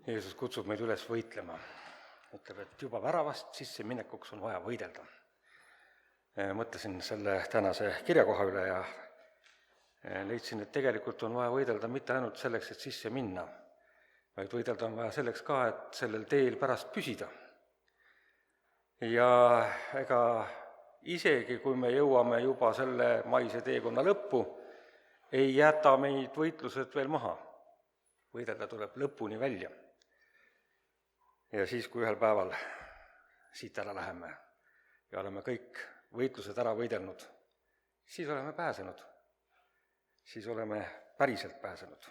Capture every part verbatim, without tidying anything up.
Jeesus kutsub meid üles võitlema. Ütleb, et juba väravast sisse minekuks on vaja võidelda. Mõtlesin selle tänase kirjakoha üle ja leidsin, et tegelikult on vaja võidelda mitte ainult selleks, et sisse minna, vaid võidelda on vaja selleks ka, et sellel teel pärast püsida. Ja ega isegi, kui me jõuame juba selle maise teekonna lõppu, ei jäta meid võitlused veel maha. Võidelda tuleb lõpuni välja. Ja siis, kui ühel päeval siit ära läheme ja oleme kõik võitlused ära võidelnud, siis oleme pääsenud. Siis oleme päriselt pääsenud.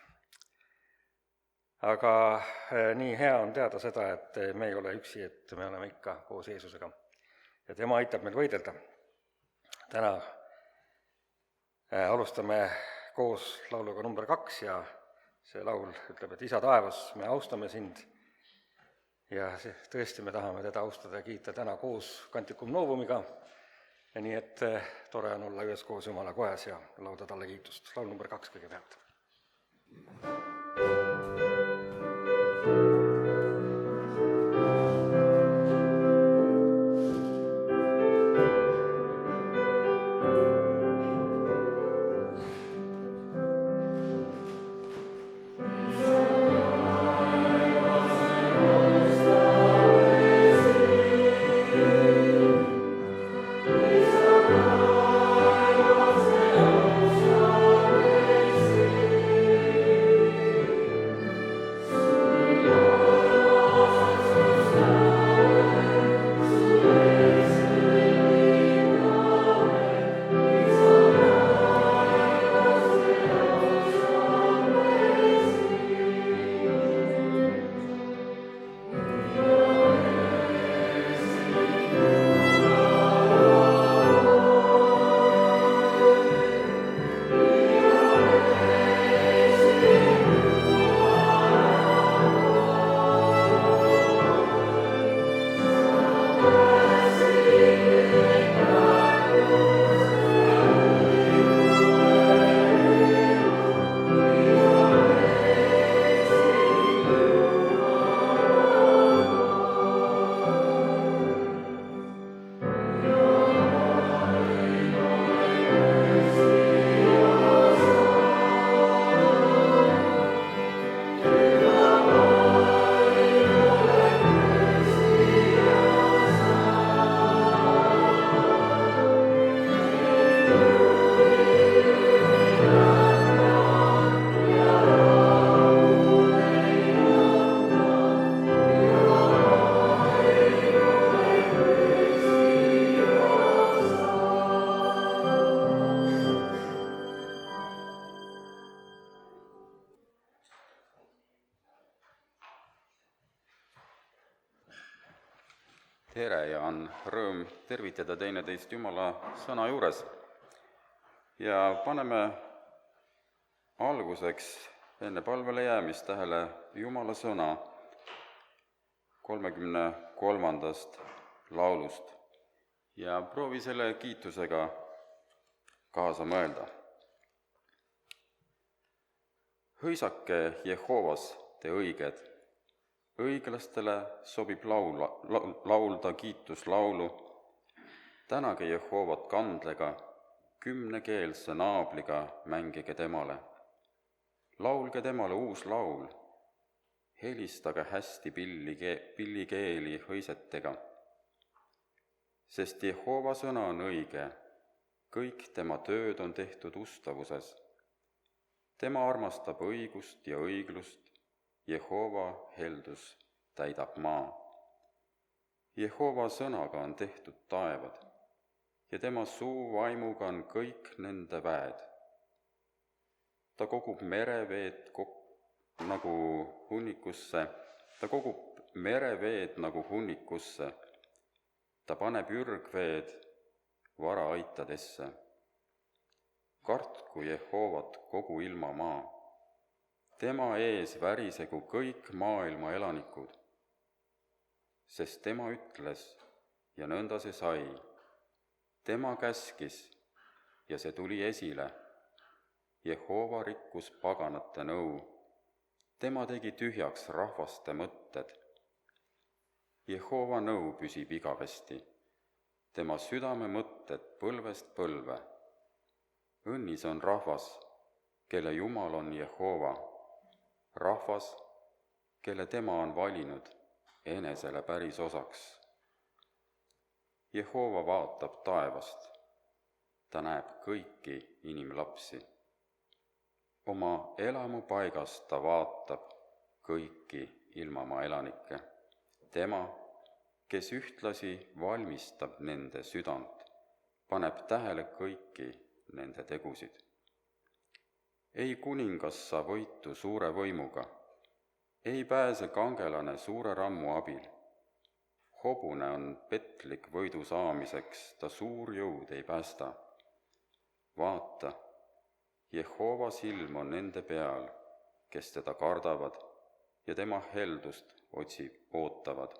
Aga nii hea on teada seda, et me ei ole üksi, et me oleme ikka koos Jeesusega. Ja tema aitab meil võidelda. Täna alustame koos lauluga number kaks ja see laul ütleb, et Isa taevas, me austame sind. Ja tõesti me tahame teda austada ja kiita täna koos Canticum Novumiga. Ja nii et tore on olla ühes koos Jumala kojas ja lauda talle kiitust. Laul number kaks kõigepealt. Tere ja on rõõm tervitada teineteist Jumala sõna juures. Ja paneme alguseks enne palvele jäämist tähele Jumala sõna kolmekümne kolmandast laulust ja proovi selle kiitusega kaasa mõelda. Hõisake Jehovas te õiged, õiglastele sobib laula, laulda kiituslaulu. Tänage Jehovat kandlega, kümnekeelse naabliga mängige temale. Laulge temale uus laul, helistage hästi pilli, pillikeeli hõisetega. Sest Jehova sõna on õige, kõik tema tööd on tehtud ustavuses. Tema armastab õigust ja õiglust, Jehova heldus täidab maa. Jehova sõnaga on tehtud taevad ja tema suu vaimuga on kõik nende väed. Ta kogub mereveed kok- nagu hunnikusse, ta kogub mereveed nagu hunnikusse, ta paneb ürgveed varaaitadesse. Kartku Jehovat kogu ilma maa. Tema ees värisegu kõik maailma elanikud, sest tema ütles ja nõnda see sai. Tema käskis ja see tuli esile. Jehova rikkus paganate nõu. tema tegi tühjaks rahvaste mõtted. Jehova nõu püsib igavesti, tema südame mõtted põlvest põlve. Õnnis on rahvas, kelle Jumal on Jehova, rahvas, kelle tema on valinud enesele päris osaks. Jehova vaatab taevast, ta näeb kõiki inimlapsi. Oma elamupaigast ta vaatab kõiki ilmamaa elanikke. Tema, kes ühtlasi valmistab nende südant, paneb tähele kõiki nende tegusid. Ei kuningas saa võitu suure võimuga, ei pääse kangelane suure rammu abil. Hobune on petlik võidu saamiseks, ta suur jõud ei päästa. Vaata, Jehova silm on nende peal, kes teda kardavad ja tema heldust otsib, ootavad.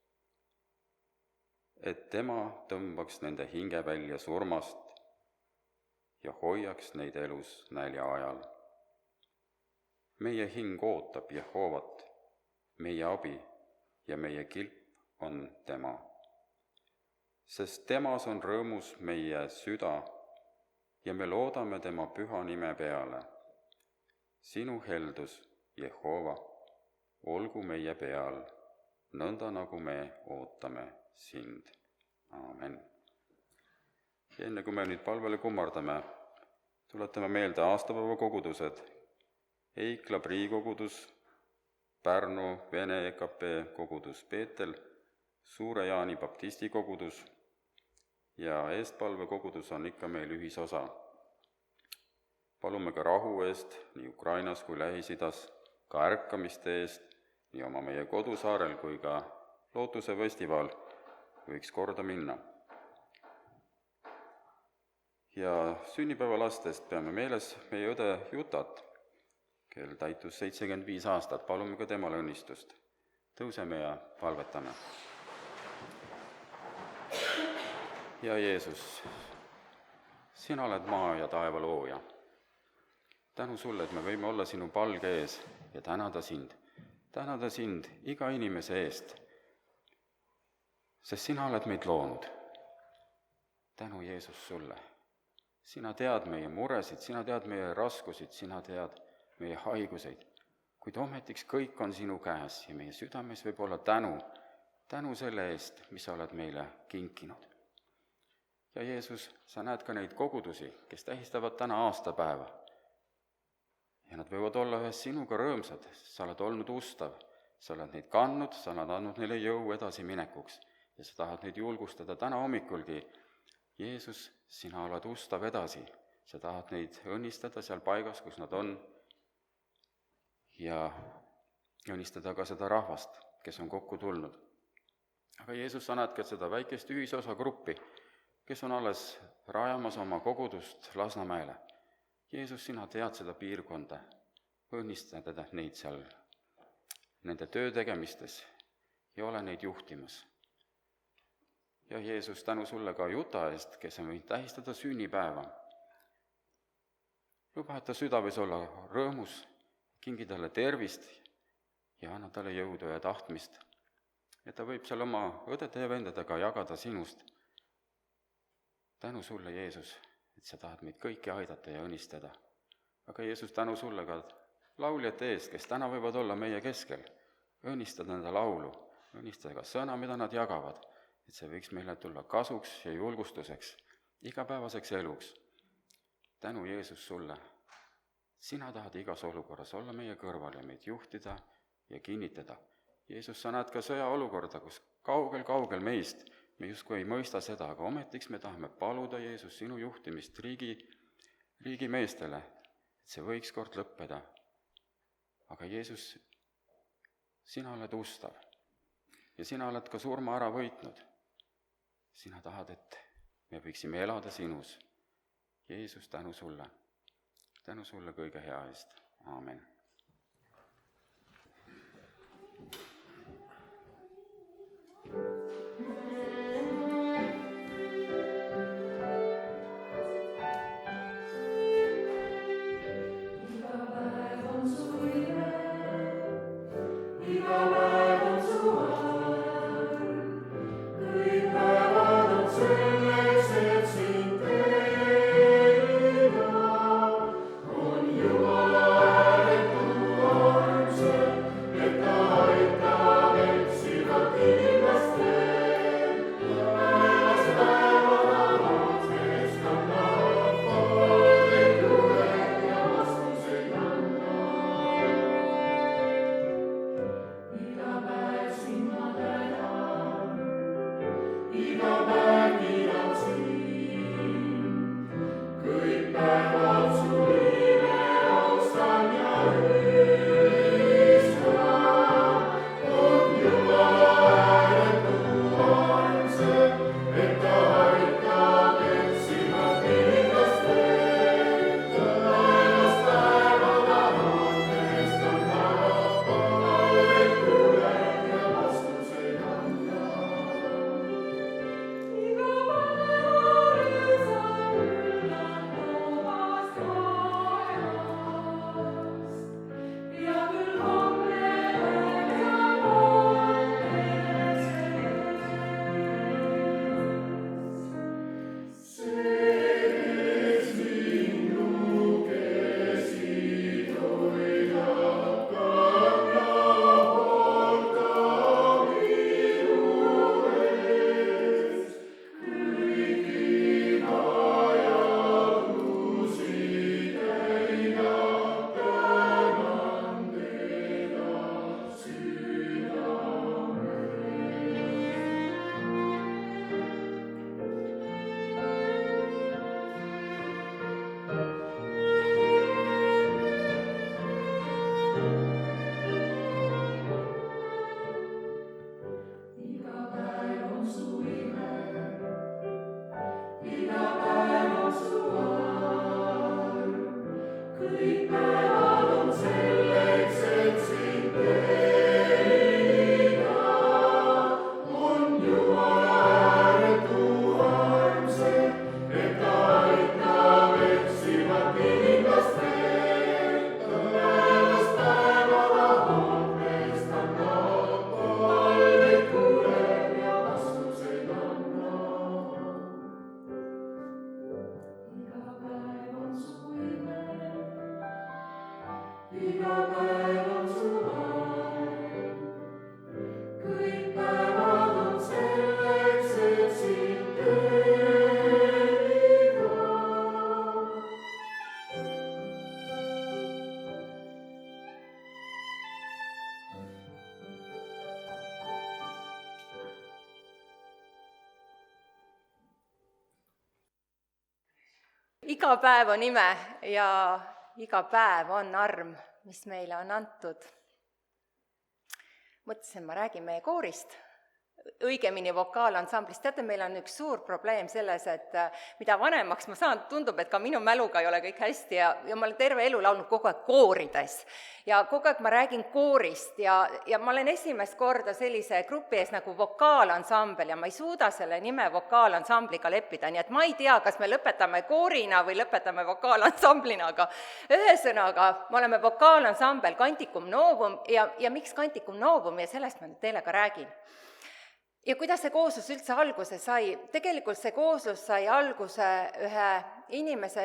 Et tema tõmbaks nende hinge välja surmast ja hoiaks neid elus nälja ajal. Meie hing ootab Jehovat, meie abi ja meie kilp on tema. Sest temas on rõõmus meie süda ja me loodame tema püha nime peale. Sinu heldus, Jehova, olgu meie peal, nõnda nagu me ootame sind. Aamen. Ja enne kui me nüüd palvele kummardame, tuletame meelde aastapäeva kogudused. Eikla priikogudus, Pärnu Vene E K P kogudus Peetel, Suure Jaani baptisti kogudus ja eestpalve kogudus on ikka meil ühisosa. Palume ka rahu eest nii Ukrainas kui Lähis-Idas, ka ärkamiste eest, nii oma meie kodusaarel kui ka Lootuse festival võiks korda minna. Ja sünnipäevalastest peame meeles meie õde Jutat, kel täitus seitsekümmend viis aastat, palume ka temale õnnistust. Tõuseme ja palvetame. Ja Jeesus, sina oled maa ja taeva looja. Tänu sulle, et me võime olla sinu palge ees ja tänada sind. Tänada sind iga inimese eest, sest sina oled meid loonud. Tänu Jeesus sulle. Sina tead meie muresid, sina tead meie raskusid, sina tead meie haiguseid, kuid ometiks kõik on sinu käes ja meie südames võib olla tänu, tänu selle eest, mis sa oled meile kinkinud. Ja Jeesus, sa näed ka neid kogudusi, kes tähistavad täna aastapäeva. Ja nad võivad olla ühes sinuga rõõmsad, sa oled olnud ustav, sa oled neid kandnud, sa oled andnud neile jõu edasi minekuks ja sa tahad neid julgustada täna hommikulgi. Jeesus, sina oled ustav edasi, sa tahad neid õnnistada seal paigas, kus nad on ja õnnistada ka seda rahvast, kes on kokku tulnud. Aga Jeesus, sa näed ka seda väikest ühisosa gruppi, kes on alles rajamas oma kogudust Lasnamäele. Jeesus, sina tead seda piirkonda, õnnistada neid seal, nende töö tegemistes ja ole neid juhtimas. Ja Jeesus, tänu sulle ka Juta eest, kes on võinud tähistada sünnipäeva. Luba, et ta süda võis olla rõõmus, kingi talle tervist ja anna talle jõudu ja tahtmist. Et ta võib seal oma õdede ja vendadega jagada sinust. Tänu sulle, Jeesus, et sa tahad meid kõiki aidata ja õnnistada. Aga Jeesus, tänu sulle ka lauljate eest, kes täna võivad olla meie keskel. Õnnistada nende laulu, õnnistada ka sõna, mida nad jagavad, et see võiks meile tulla kasuks ja julgustuseks, igapäevaseks eluks. Tänu, Jeesus, sulle. Sina tahad igas olukorras olla meie kõrval ja meid juhtida ja kinnitada. Jeesus, sa näed ka sõjaolukorda, kus kaugel-kaugel meist me justkui ei mõista seda, aga ometiks me tahame paluda, Jeesus, sinu juhtimist riigi, riigi meestele, et see võiks kord lõppeda. Aga Jeesus, sina oled ustav ja sina oled ka surma ära võitnud. Sina tahad, et me võiksime elada sinus. Jeesus, tänu sulle. Tänu sulle kõige hea eest. Aamen. Iga päev on su ime. Iga päev on ime ja iga päev on arm, mis meile on antud. Mõtlesin, ma räägin meie koorist, õigemini vokaalansamblis. Teate, meil on üks suur probleem selles, et mida vanemaks ma saan, tundub, et ka minu mäluga ei ole kõik hästi ja, ja ma olen terve elu laulnud kogu aeg koorides. Ja kogu aeg ma räägin koorist ja, ja ma olen esimest korda sellise grupi ees nagu vokaalansambel ja ma ei suuda selle nime vokaalansambliga leppida, nii et ma ei tea, kas me lõpetame koorina või lõpetame vokaalansamblina, aga ühesõnaga, me oleme vokaalansambel Canticum Novum ja, ja miks Canticum Novum ja sellest ma nüüd teile ka räägin. Ja kuidas see kooslus üldse alguse sai? Tegelikult see kooslus sai alguse ühe inimese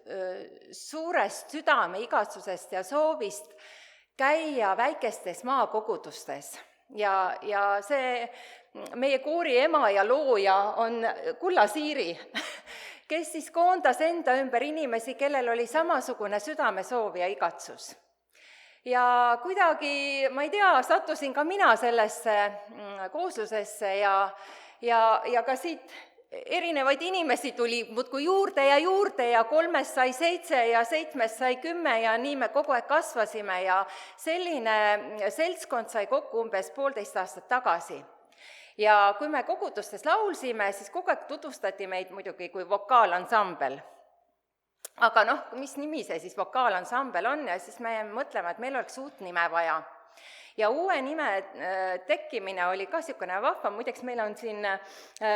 suurest südame igatsusest ja soovist käia väikestes maakogudustes. Ja, ja see meie koori ema ja looja on Kulla Siiri, kes siis koondas enda ümber inimesi, kellel oli samasugune südamesoov ja igatsus. Ja kuidagi, ma ei tea, sattusin ka mina sellesse kooslusesse ja, ja, ja ka siit erinevaid inimesi tuli muudkui juurde ja juurde ja kolmest sai seitse ja seitsmest sai kümme ja nii me kogu aeg kasvasime ja selline seltskond sai kokku umbes poolteist aastat tagasi. Ja kui me kogudustes laulsime, siis kogu aeg tutvustati meid muidugi kui vokaalansambel. Aga noh, mis nimi see siis vokaalansambel on ja siis me mõtleme, et meil oleks uut nime vaja. Ja uue nime tekkimine oli ka niisugune vahva, muideks meil on siin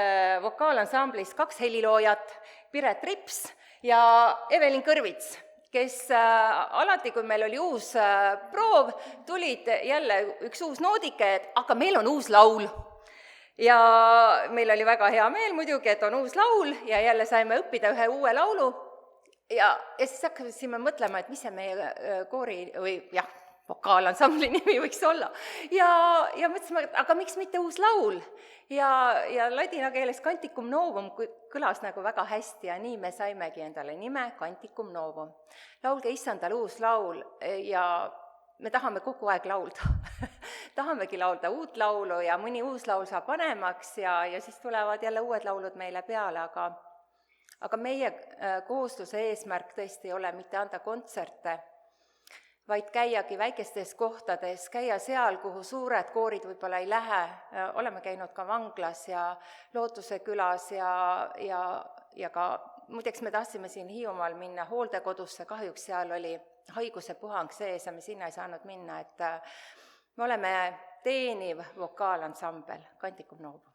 vokaalansamblis kaks heliloojat, Piret Rips ja Evelin Kõrvits, kes äh, alati, kui meil oli uus äh, proov, tulid jälle üks uus noodike, et aga meil on uus laul. Ja meil oli väga hea meel muidugi, et on uus laul ja jälle saime õppida ühe uue laulu ja, ja siis hakkasime mõtlema, et mis see meie koori või jah, vokaalansambli nimi võiks olla. Ja, ja mõtlesime, aga miks mitte uus laul? Ja, ja ladina keeles Canticum Novum kõlas nagu väga hästi ja nii me saimegi endale nime Canticum Novum. Laulge issandale uus laul ja me tahame kogu aeg laulda. Tahamegi laulda uut laulu ja mõni uus laul saab vanemaks ja, ja siis tulevad jälle uued laulud meile peale, aga, aga meie koosluse eesmärk tõesti ei ole mitte anda kontserte, vaid käiagi väikestes kohtades, käia seal, kuhu suured koorid võib-olla ei lähe. Oleme käinud ka Vanglas ja Lootuse külas ja, ja, ja ka, muideks me tahtsime siin Hiiumaal minna hooldekodusse, kahjuks seal oli haiguse puhang sees ja me sinna ei saanud minna, et me oleme teeniv vokaalansambel Canticum Novum.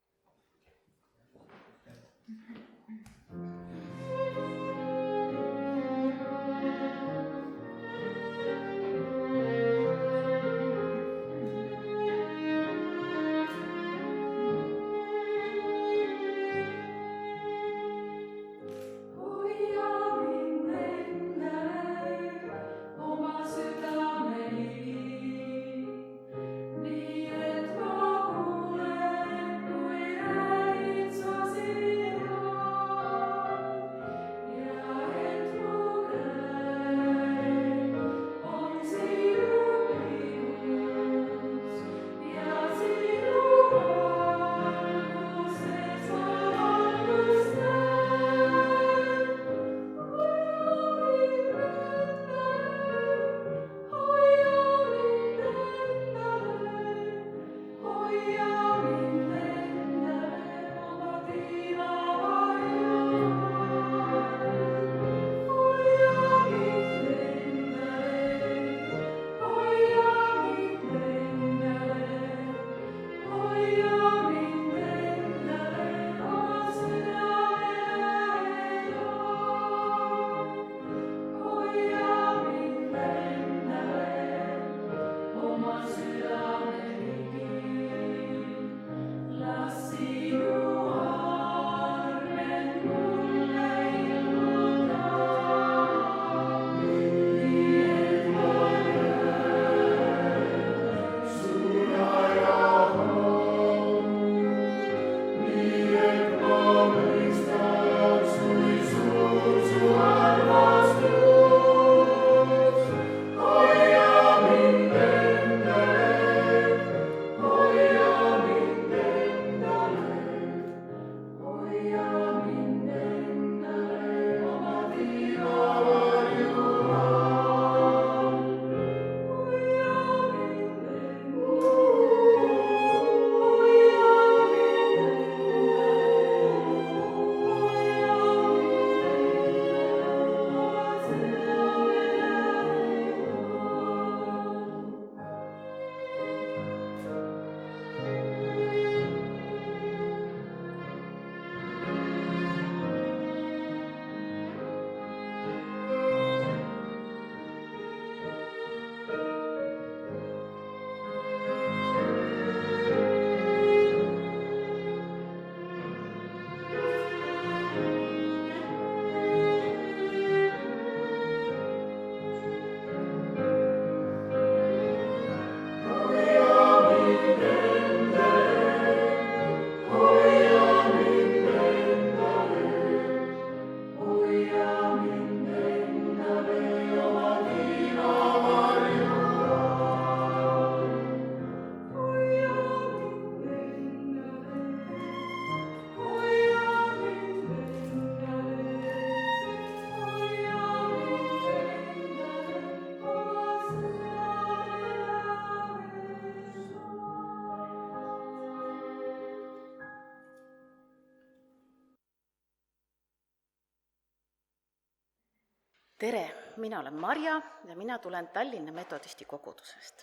Tere, mina olen Marja ja mina tulen Tallinna metodisti kogudusest.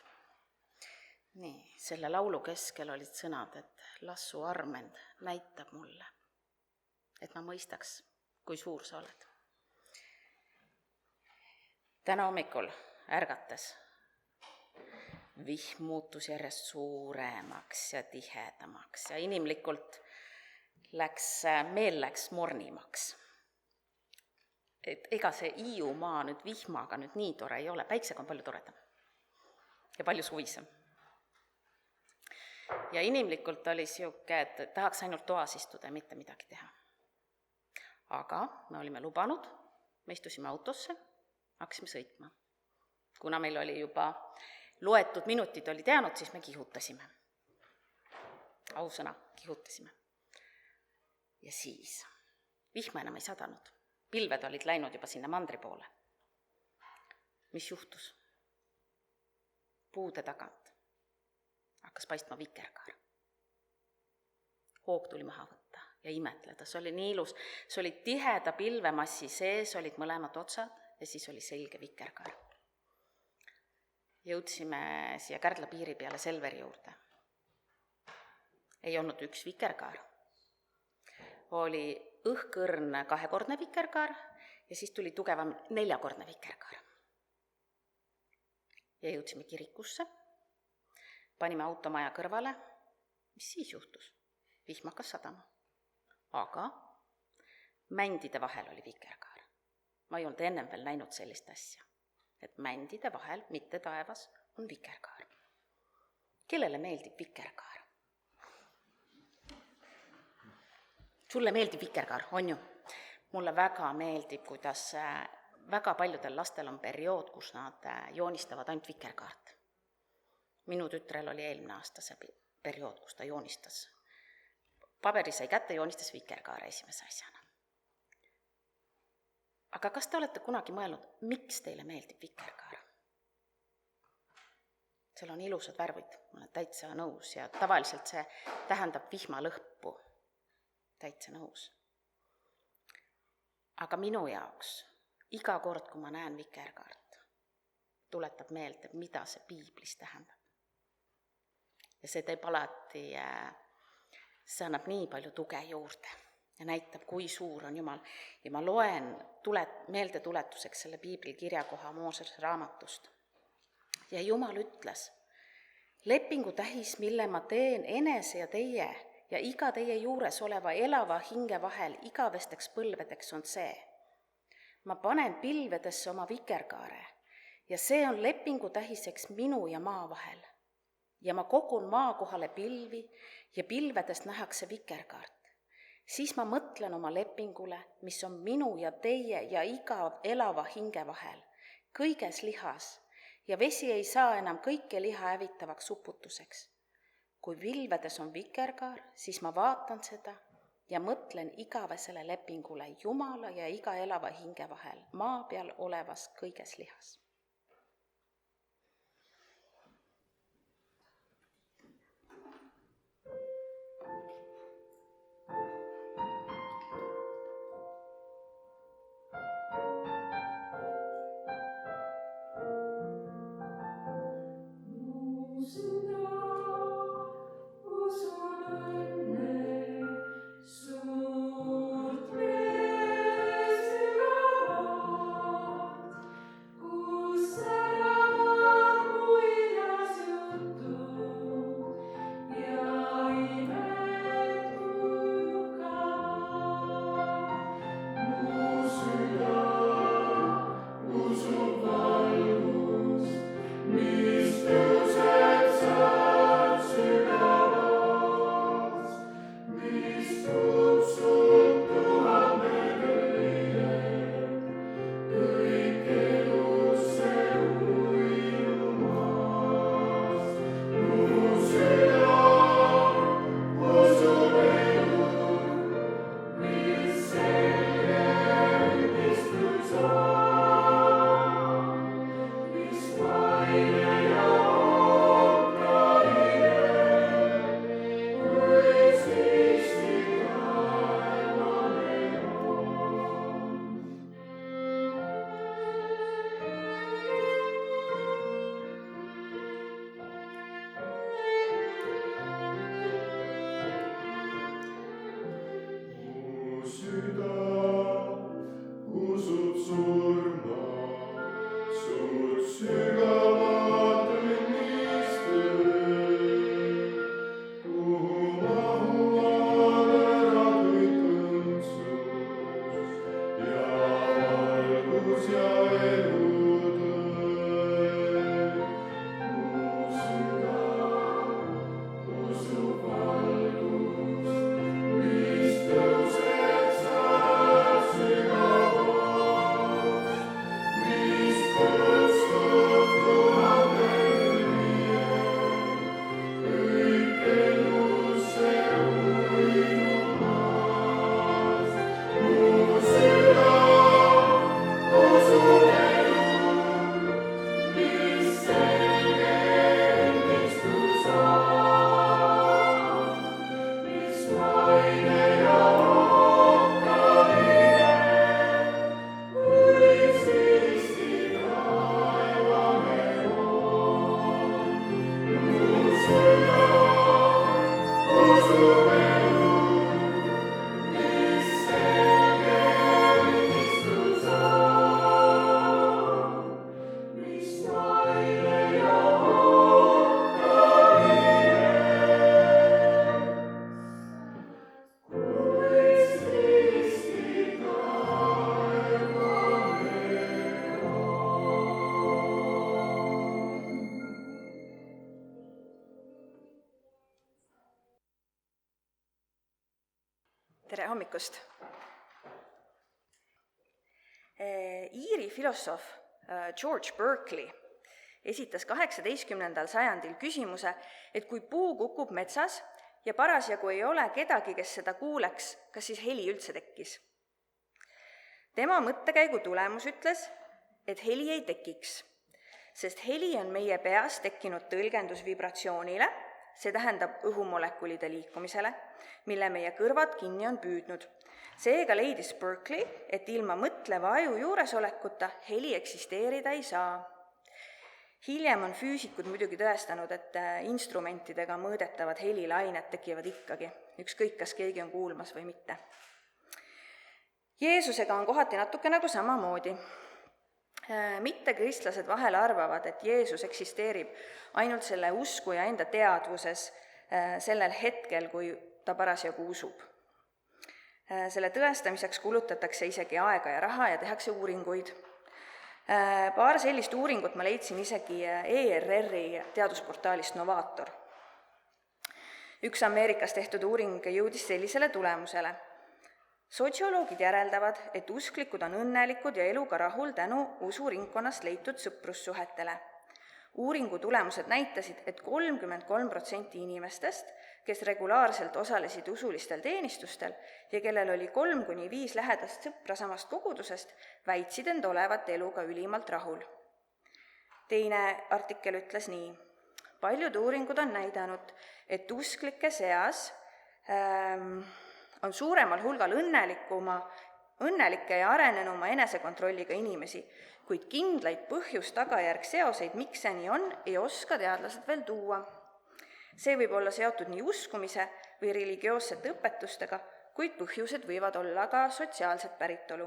Nii, selle laulu keskel olid sõnad, et Lassu Armend näitab mulle, et ma mõistaks, kui suur sa oled. täna hommikul ärgates vihm muutus järjest suuremaks ja tihedamaks ja inimlikult läks, meel läks mornimaks. Et ega see Hiiumaa nüüd vihmaga nüüd nii tore ei ole, päiksega on palju toredam ja palju suvisem. Ja inimlikult oli siuke, et tahaks ainult toas istuda ja mitte midagi teha. Aga me olime lubanud, me istusime autosse, hakkasime sõitma. Kuna meil oli juba loetud minutid oli teanud, siis me kihutasime. Ausõna, kihutasime. Ja siis vihma enam ei sadanud. Pilved olid läinud juba sinna mandri poole. Mis juhtus? Puude tagant hakkas paistma vikerkaar. Hoog tuli maha võtta ja imetleda. See oli nii ilus. See oli tiheda pilvemassi sees, olid mõlemad otsad ja siis oli selge vikerkaar. Jõudsime siia Kärdla piiri peale Selveri juurde. Ei olnud üks vikerkaar. Oli õhkõrn kahekordne vikerkaar ja siis tuli tugevam neljakordne vikerkaar. Ja jõudsime kirikusse, panime automaja kõrvale. Mis siis juhtus? Vihm hakkas sadama. Aga mändide vahel oli vikerkaar. Ma ei olnud ennem veel näinud sellist asja. Et mändide vahel, mitte taevas, on vikerkaar. Kellele meeldib vikerkaar? Sulle meeldib vikerkaar, on ju? Mulle väga meeldib, kuidas väga paljudel lastel on periood, kus nad joonistavad ainult vikerkaart. Minu tütrel oli eelmine aasta see periood, kus ta joonistas. Paberi sai kätte, joonistas vikerkaara esimese asjana. Aga kas te olete kunagi mõelnud, miks teile meeldib vikerkaar? Seal on ilusad värvid, ma olen täitsa nõus ja tavaliselt see tähendab vihma lõhpu. Täitsa nõus. Aga minu jaoks, iga kord, kui ma näen vikerkaart, tuletab meelde, mida see piiblis tähendab. Ja see teeb alati, see annab nii palju tuge juurde ja näitab, kui suur on Jumal. Ja ma loen tulet, meelde tuletuseks selle piibli kirjakoha Moosese raamatust. Ja Jumal ütles, lepingu tähis, mille ma teen enese ja teie ja iga teie juures oleva elava hinge vahel igavesteks põlvedeks on see. Ma panen pilvedesse oma vikerkaare ja see on lepingu tähiseks minu ja maa vahel. Ja ma kogun maa kohale pilvi ja pilvedest nähakse vikerkaart. Siis ma mõtlen oma lepingule, mis on minu ja teie ja iga elava hinge vahel, kõiges lihas ja vesi ei saa enam kõike liha hävitavaks uputuseks. Kui pilvedes on vikerkaar, siis ma vaatan seda ja mõtlen igavesele lepingule Jumala ja iga elava hinge vahel, maa peal olevas kõiges lihas. Suurt mees ja vaat, kui tere hommikust! Iiri filosoof George Berkeley esitas kaheksateistkümnendal sajandil küsimuse, et kui puu kukub metsas ja parasjagu ei ole kedagi, kes seda kuuleks, kas siis heli üldse tekkis? Tema mõttekäigu tulemus ütles, et heli ei tekiks, sest heli on meie peas tekkinud tõlgendus vibratsioonile, see tähendab õhumolekulide liikumisele, mille meie kõrvad kinni on püüdnud. Seega leidis Berkeley, et ilma mõtleva aju juuresolekuta heli eksisteerida ei saa. Hiljem on füüsikud muidugi tõestanud, et instrumentidega mõõdetavad helilained tekivad ikkagi, ükskõik kas keegi on kuulmas või mitte. Jeesusega on kohati natuke nagu samamoodi. Mittekristlased vahel arvavad, et Jeesus eksisteerib ainult selle usku ja enda teadvuses sellel hetkel, kui ta parasjagu usub. Selle tõestamiseks kulutatakse isegi aega ja raha ja tehakse uuringuid. Paar sellist uuringut ma leidsin isegi E R R-i teadusportaalist Novaator. Üks Ameerikas tehtud uuring jõudis sellisele tulemusele. Sotsioloogid järeldavad, et usklikud on õnnelikud ja eluga rahul tänu usuringkonnast leitud sõprussuhetele. Uuringu tulemused näitasid, et kolmkümmend kolm protsenti inimestest, kes regulaarselt osalesid usulistel teenistustel ja kellel oli kolm kuni viis lähedast sõpra samast kogudusest, väitsid end olevat eluga ülimalt rahul. Teine artikkel ütles nii. Paljud uuringud on näidanud, et usklike seas ähm, on suuremal hulgal õnnelikuma, õnnelikke ja arenenuma enesekontrolliga inimesi, kuid kindlaid põhjus-tagajärg seoseid, miks see nii on, ei oska teadlased veel tuua. See võib olla seotud nii uskumise või religioossete õpetustega, kuid põhjused võivad olla ka sotsiaalset päritolu.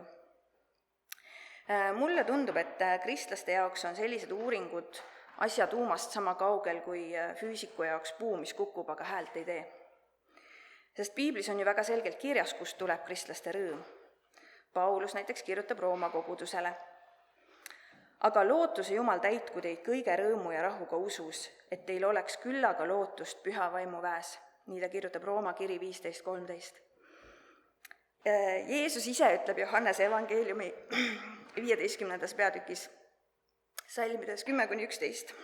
Mulle tundub, et kristlaste jaoks on sellised uuringud asja tuumast sama kaugel kui füüsiku jaoks puu, mis kukub, aga häält ei tee. Sest piiblis on ju väga selgelt kirjas, kust tuleb kristlaste rõõm. Paulus näiteks kirjutab Rooma kogudusele. Aga lootuse Jumal täitku teid kõige rõõmu ja rahuga usus, et teil oleks küllaga lootust püha vaimu väes. Nii ta kirjutab Rooma kiri viisteist kolmteist. Jeesus ise ütleb Johannese evangeeliumi viieteistkümnendas peatükis, salmides kümme kuni üksteist.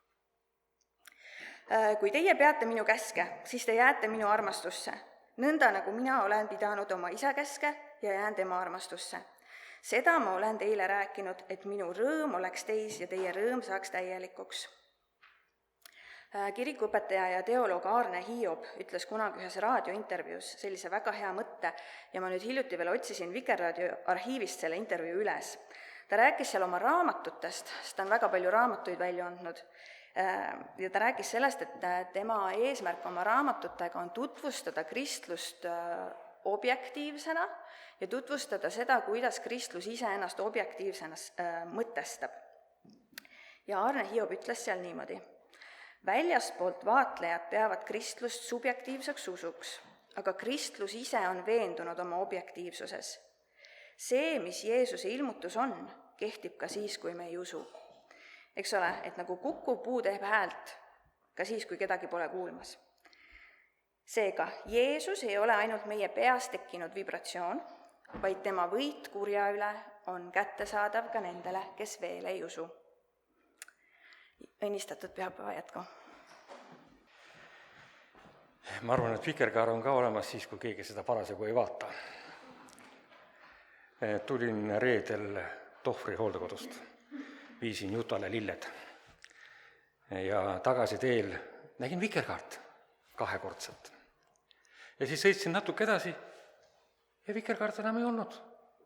Kui teie peate minu käske, siis te jääte minu armastusse, nõnda nagu mina olen pidanud oma isa käske ja jään tema armastusse. Seda ma olen teile rääkinud, et minu rõõm oleks teis ja teie rõõm saaks täielikuks. Kirikuõpetaja ja teoloog Arne Hiob ütles kunagi ühes raadiointervjuus sellise väga hea mõtte ja ma nüüd hiljuti veel otsisin Vikerraadio arhiivist selle intervjuu üles. Ta rääkis seal oma raamatutest, sest ta on väga palju raamatuid välja andnud. Ja ta rääkis sellest, et tema eesmärk oma raamatutega on tutvustada kristlust objektiivsena ja tutvustada seda, kuidas kristlus ise ennast objektiivsena mõtestab. Ja Arne Hiob ütles seal niimoodi. Väljastpoolt vaatlejad peavad kristlust subjektiivseks usuks, aga kristlus ise on veendunud oma objektiivsuses. See, mis Jeesuse ilmutus on, kehtib ka siis, kui me ei usu. Eks ole, et nagu kukkuv puu teeb häält, ka siis, kui kedagi pole kuulmas. Seega, Jeesus ei ole ainult meie peas tekkinud vibratsioon, vaid tema võit kurja üle on kättesaadav ka nendele, kes veel ei usu. Õnnistatud pühapäeva jätku. Ma arvan, et vikerkaar on ka olemas siis, kui keegi seda parasjagu ei vaata. Tulin reedel Tohvri hooldekodust, viisin Jutale lilled ja tagasi teel nägin vikerkaart kahekordselt. Ja siis sõitsin natuke edasi ja vikerkaart enam ei olnud.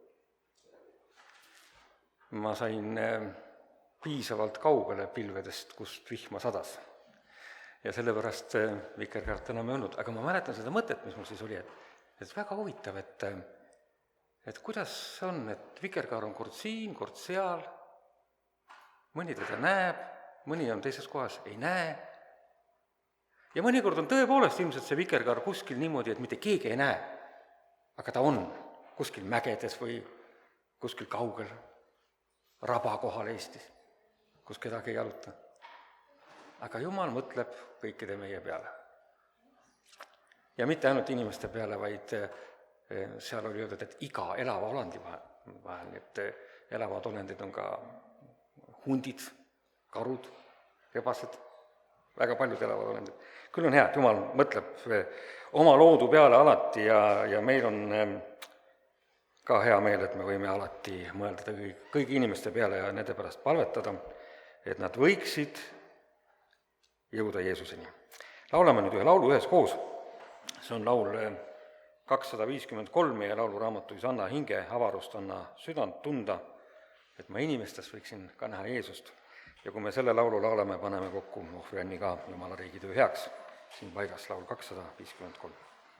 Ma sain piisavalt kaugele pilvedest, kust vihma sadas. Ja sellepärast vikerkaart enam ei olnud. Aga ma mäletan seda mõtet, mis mul siis oli, et, et väga huvitav, et, et kuidas on, et vikerkaar on kord siin, kord seal, mõni teda näeb, mõni on teises kohas, ei näe. Ja mõnikord on tõepoolest ilmselt see vikerkaar kuskil niimoodi, et mitte keegi ei näe, aga ta on kuskil mägedes või kuskil kaugel raba kohal Eestis, kus kedagi ei jaluta. Aga Jumal mõtleb kõikide meie peale. Ja mitte ainult inimeste peale, vaid seal oli öeldud, et iga elava olandi vahel, nii et elavad olendid on ka hundid, karud, rebased, väga paljud elavad olendid. Küll on hea, et Jumal mõtleb oma loodu peale alati ja, ja meil on ka hea meel, et me võime alati mõelda kõigi, kõigi inimeste peale ja nende pärast palvetada, et nad võiksid jõuda Jeesuseni. Laulame nüüd ühe laulu üheskoos, see on laul kakssada viiskümmend kolm meie lauluraamatus Anna hinge avarust, anna südant tunda, et ma inimestes võiksin ka näha Jeesust. Ja kui me selle laulu laulame, paneme kokku ohvrianni ka Jumala riigi töö heaks. Siin paigas laul kakssada viiskümmend kolm.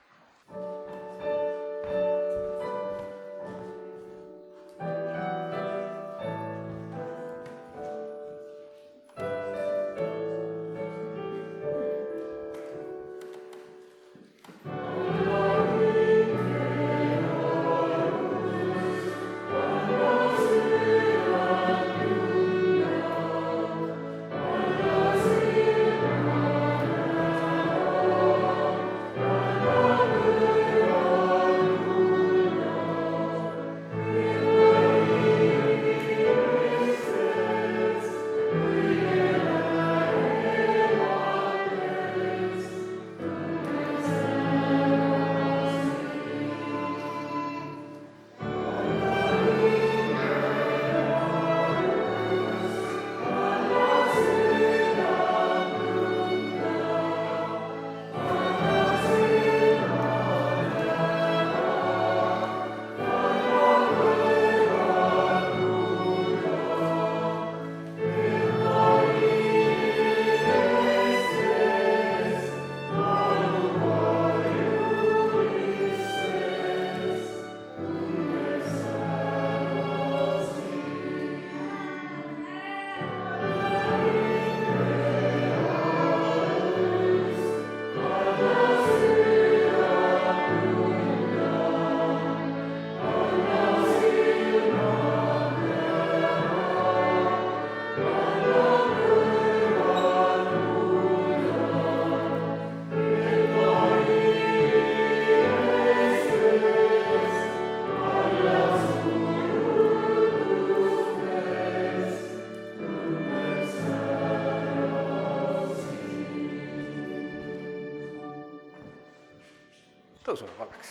Tõusule palveks.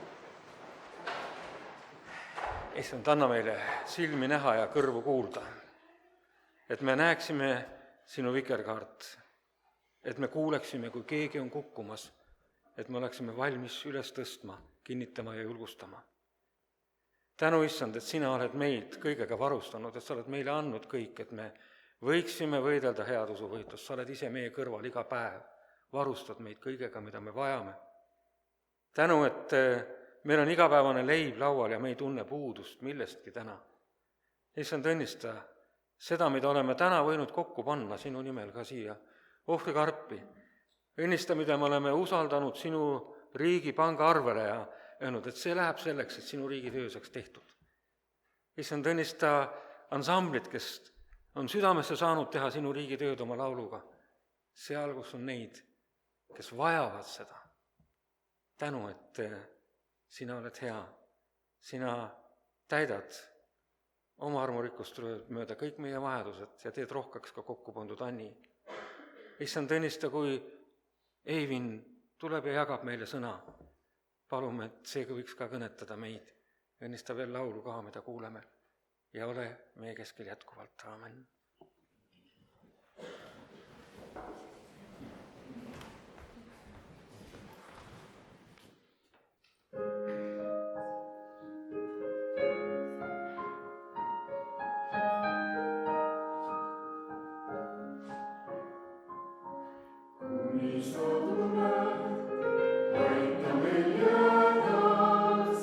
Issand, anna meile silmi näha ja kõrvu kuulda, et me näeksime sinu vikerkaart, et me kuuleksime, kui keegi on kukkumas, et me oleksime valmis üles tõstma, kinnitama ja julgustama. Tänu, Issand, et sina oled meid kõigega varustanud, et sa oled meile andnud kõik, et me võiksime võidelda headusu võitlust. Sa oled ise meie kõrval iga päev, varustad meid kõigega, mida me vajame. Tänu, et meil on igapäevane leib laual ja me ei tunne puudust millestki täna. Issand, õnnista seda, mida oleme täna võinud kokku panna sinu nimel ka siia ohvrikarpi. Õnnista, mida me oleme usaldanud sinu riigi panga arvele ja öelnud, et see läheb selleks, et sinu riigi töö saaks tehtud. Issand, õnnista ansamblit, kes on südamesse saanud teha sinu riigi tööd oma lauluga, seal, kus on neid, kes vajavad seda. Tänu, et sina oled hea, sina täidad oma armurikkust mööda kõik meie vajadused ja teed rohkeks ka kokku pandud Anni. Issand, õnnista, kui Eivin tuleb ja jagab meile sõna. Palume, et see võiks ka kõnetada meid. Õnnista veel laulu ka, mida kuuleme. Ja ole meie keskel jätkuvalt. Aamen.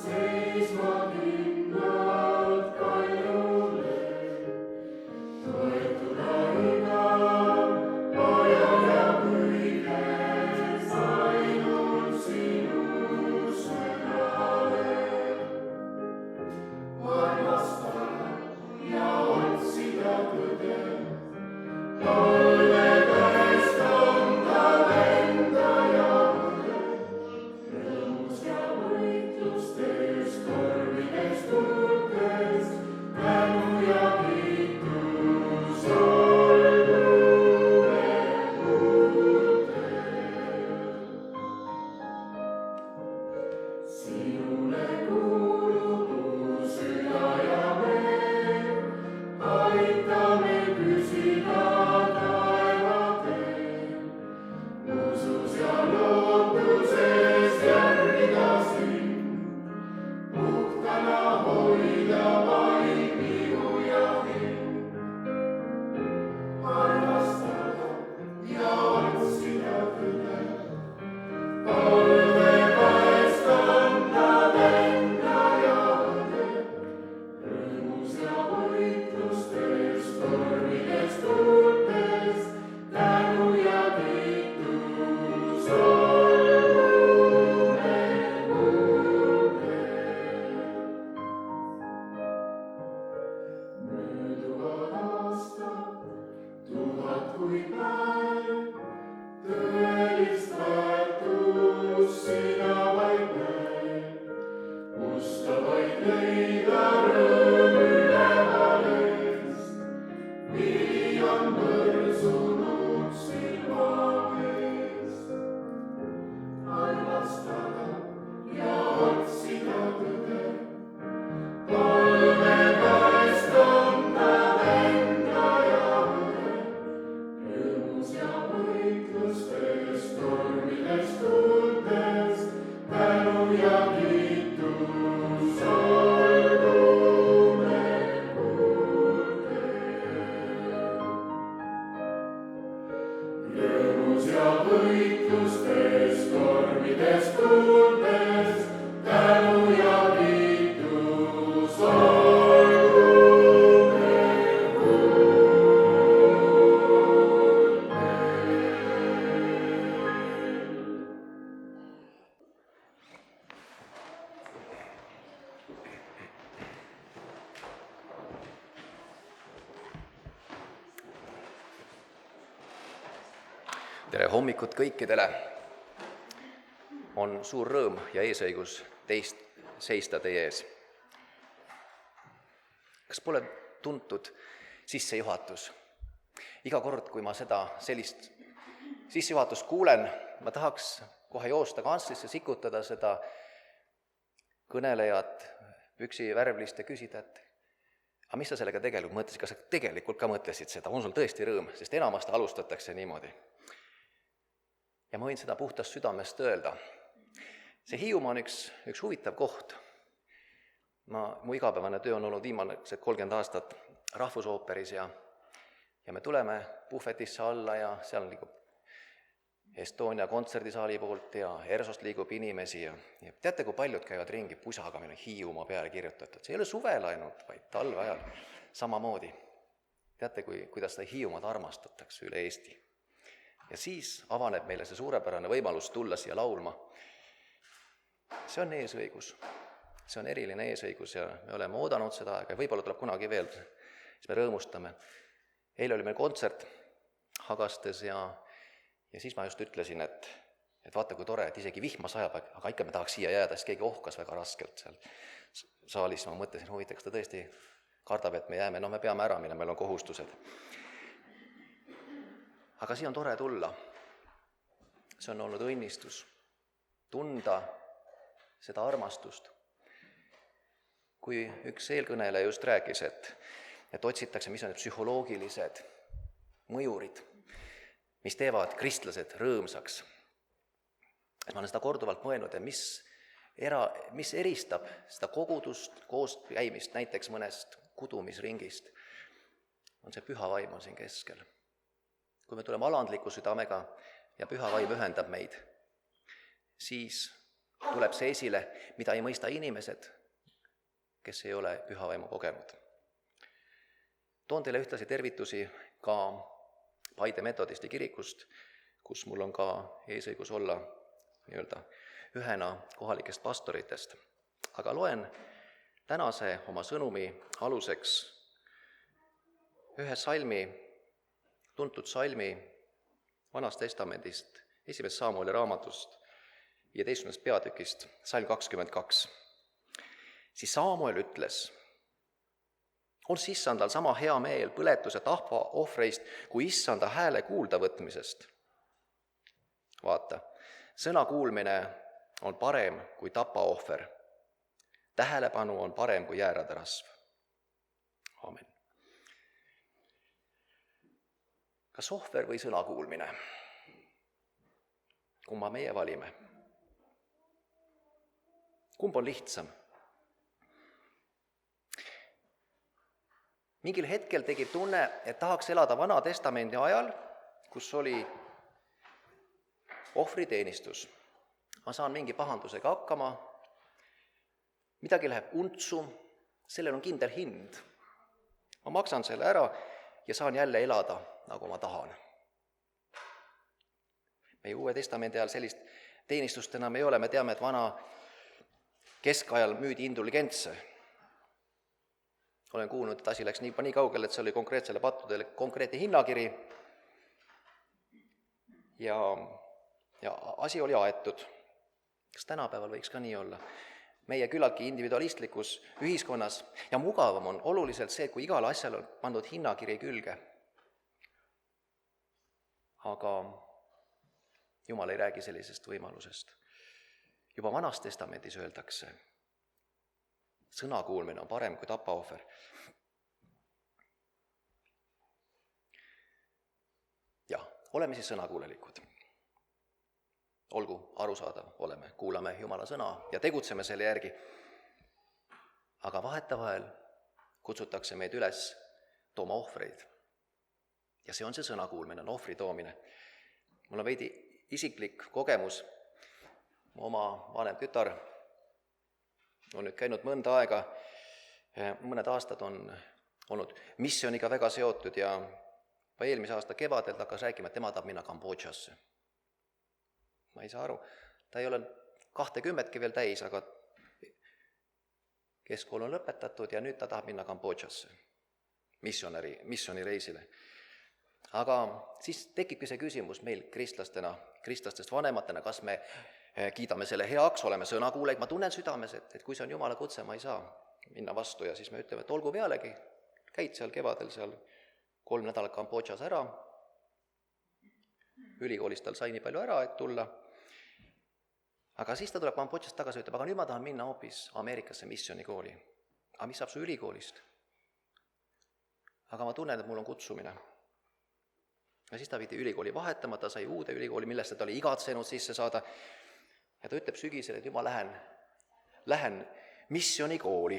Seisma kindlalt kaljule, tere hommikut kõikidele! On suur rõõm ja eesõigus teist seista teie ees. Kas pole tuntud sissejuhatus? Iga kord, kui ma seda sellist sissejuhatust kuulen, ma tahaks kohe joosta kantslisse, sikutada seda kõnelejat püksi värvlist ja küsida, et aga mis sa sellega tegelikult mõtlesid, kas sa tegelikult ka mõtlesid seda, on sul tõesti rõõm, sest enamasti alustatakse niimoodi. Ja ma võin seda puhtast südamest öelda. See Hiiumaa on üks, üks huvitav koht. Ma, mu igapäevane töö on olnud viimane kolmkümmend aastat Rahvusooperis ja, ja me tuleme puhvetisse alla ja seal liigub Estonia kontserdisaali poolt ja Ersost liigub inimesi ja, ja teate, kui paljud käivad ringi pusaga, meil on Hiiumaa peale kirjutatud. See ei ole suvel ainult, vaid talve ajal samamoodi. Teate, kui, kuidas seda Hiiumaad armastatakse üle Eesti. Ja siis avaneb meile see suurepärane võimalus tulla siia laulma. See on eesõigus. See on eriline eesõigus ja me oleme oodanud seda aega ja võib-olla tuleb kunagi veel, siis me rõõmustame. Eile oli meil kontsert Hagastes ja, ja siis ma just ütlesin, et, et vaata kui tore, et isegi vihma sajab, aga ikka me tahaks siia jääda, sest keegi ohkas väga raskelt seal saalis. Ma mõtlesin, huvitav, kas ta tõesti kardab, et me jääme, no me peame ära minema, meil on kohustused. Aga siia on tore tulla. See on olnud õnnistus. Tunda seda armastust. Kui üks eelkõneleja just rääkis, et, et otsitakse, mis on need psühholoogilised mõjurid, mis teevad kristlased rõõmsaks. Ma olen seda korduvalt mõelnud, et mis, era, mis eristab seda kogudust, koos käimist näiteks mõnest kudumisringist, on see püha vaim on siin keskel. Kui me tuleme alandliku südamega ja püha vaim ühendab meid, siis tuleb see esile, mida ei mõista inimesed, kes ei ole püha vaimu kogenud. Toon teile ühtlasi tervitusi ka Paide metodisti kirikust, kus mul on ka eesõigus olla nii-öelda ühena kohalikest pastoritest. Aga loen tänase oma sõnumi aluseks ühe salmi, tuntud salmi Vanast Testamendist, esimest Saamueli raamatust, viieteistkümnendast peatükist, salm kakskümmend kaks. Siis Saamuel ütles, on issandal sama hea meel põletuse tahva ohvreist, kui issanda hääle kuulda võtmisest. Vaata, sõna kuulmine on parem kui tapa ohver. Tähelepanu on parem kui jäärade rasv. Amen. Kas ohver või sõna kuulmine? Kumma meie valime? Kumb on lihtsam? Mingil hetkel tegib tunne, et tahaks elada Vana Testamendi ajal, kus oli ohvriteenistus. Ma saan mingi pahandusega hakkama, midagi läheb untsu, sellel on kindel hind. Ma maksan selle ära ja saan jälle elada, nagu ma tahan. Meie Uue Testamendi ajal sellist teenistust enam ei ole, me teame, et vana keskajal müüdi indulgentse. Olen kuulnud, et asi läks nii, nii kaugel, et see oli konkreetsele pattudele konkreetne hinnakiri ja, ja asi oli aetud. Kas tänapäeval võiks ka nii olla? Meie küllaltki individualistlikus ühiskonnas ja mugavam on oluliselt see, kui igal asjal on pandud hinnakiri külge. Aga Jumal ei räägi sellisest võimalusest. Juba Vanas Testamendis öeldakse, sõna kuulmine on parem kui tapaohver. Jah, oleme siis sõnakuulelikud. Olgu arusaadav, oleme, kuulame Jumala sõna ja tegutseme selle järgi. Aga vahetevahel kutsutakse meid üles tooma ohvreid. Ja see on see sõna kuulmine, on ohvri toomine. Mul on veidi isiklik kogemus. Mu oma vanem tütar on nüüd käinud mõnda aega, mõned aastad on olnud missiooniga väga seotud ja eelmise aasta kevadel ta hakkas rääkima, et tema tahab minna Kambodžasse. Ma ei saa aru, ta ei ole kahtekümmetki veel täis, aga keskkool on lõpetatud ja nüüd ta tahab minna Kambodžasse, missionäri, missioonireisile. aga siis tekibki see küsimus meil kristlastena, kristlastest vanematena, kas me kiidame selle heaks, oleme sõnakuulajad, ma tunnen südames, et, et kui see on Jumala kutse, ma ei saa minna vastu ja siis me ütleme, et olgu pealegi, käid seal kevadel seal kolm nädalat Kambodžas ära, ülikoolis tal sai nii palju ära, et tulla, aga siis ta tuleb Kambodžast tagasi ja ütleb, aga nüüd ma tahan minna hoopis Ameerikasse missioonikooli. Aga mis saab su ülikoolist? Aga ma tunnen, et mul on kutsumine. Ja siis ta pidi ülikooli vahetama, ta sai uude ülikooli, millest ta oli igatsenud sisse saada. Ja ta ütleb sügisel, et juba lähen, lähen missioonikooli.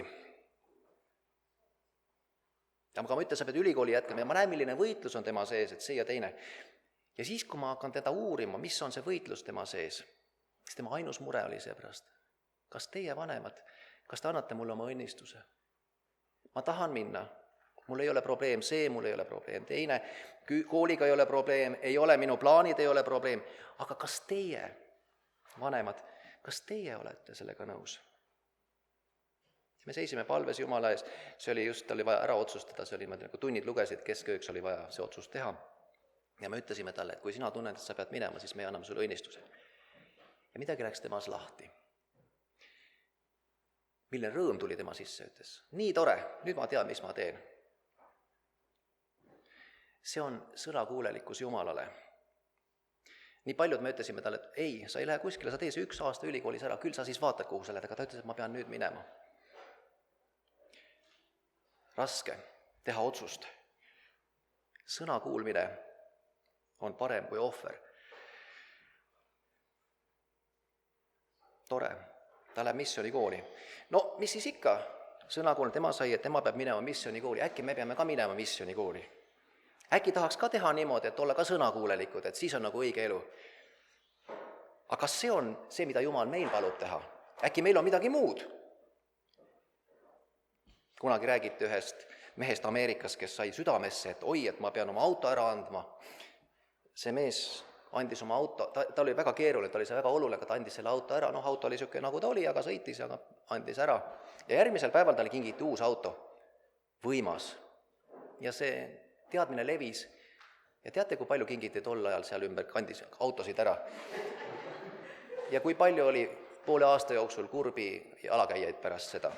Aga ma ütlen, sa pead ülikooli jätkama ja ma näen, milline võitlus on tema sees, et see ja teine. Ja siis, kui ma hakkan teda uurima, mis on see võitlus tema sees, siis tema ainus mure oli seepärast. Kas teie vanemad, kas te annate mulle oma õnnistuse? Ma tahan minna. Mul ei ole probleem see, mul ei ole probleem teine, kooliga ei ole probleem, ei ole minu plaanid, ei ole probleem. Aga kas teie, vanemad, kas teie olete sellega nõus? Me seisime palves Jumala ees, see oli just, oli vaja ära otsustada, see oli, kui tunnid lugesid, keskööks oli vaja see otsus teha. Ja me ütlesime talle, et kui sina tunned, et sa pead minema, siis me anname sulle õnnistuse. Ja midagi läks temas lahti. Milline rõõm tuli tema sisse, ütles. Nii tore, nüüd ma tean, mis ma teen. See on sõnakuulelikkus Jumalale. Nii paljud me ütlesime talle, et ei, sa ei lähe kuskile, sa tee see üks aasta ülikoolis ära, küll sa siis vaatad, kuhu sa lähed, aga ta ütles, et ma pean nüüd minema. Raske teha otsust. Sõna kuulmine on parem kui ohver. Tore, ta läheb missioonikooli. No, mis siis ikka? Sõna kuulmine, tema sai, et tema peab minema missioonikooli. Äkki me peame ka minema missioonikooli. Äkki tahaks ka teha niimoodi, et olla ka sõnakuulelikud, et siis on nagu õige elu. Aga kas see on see, mida Jumal meil palub teha? Äkki meil on midagi muud? Kunagi räägiti ühest mehest Ameerikas, kes sai südamesse, et oi, et ma pean oma auto ära andma. See mees andis oma auto, ta, ta oli väga keeruline, ta oli see väga oluline, aga ta andis selle auto ära, noh, auto oli siuke nagu ta oli, aga sõitis, aga andis ära. Ja järgmisel päeval ta oli kingiti uus auto, võimas. Ja see teadmine levis. Ja teate, kui palju kingiti tol ajal seal ümber kandis autosid ära? Ja kui palju oli poole aasta jooksul kurbi jalakäijaid pärast seda?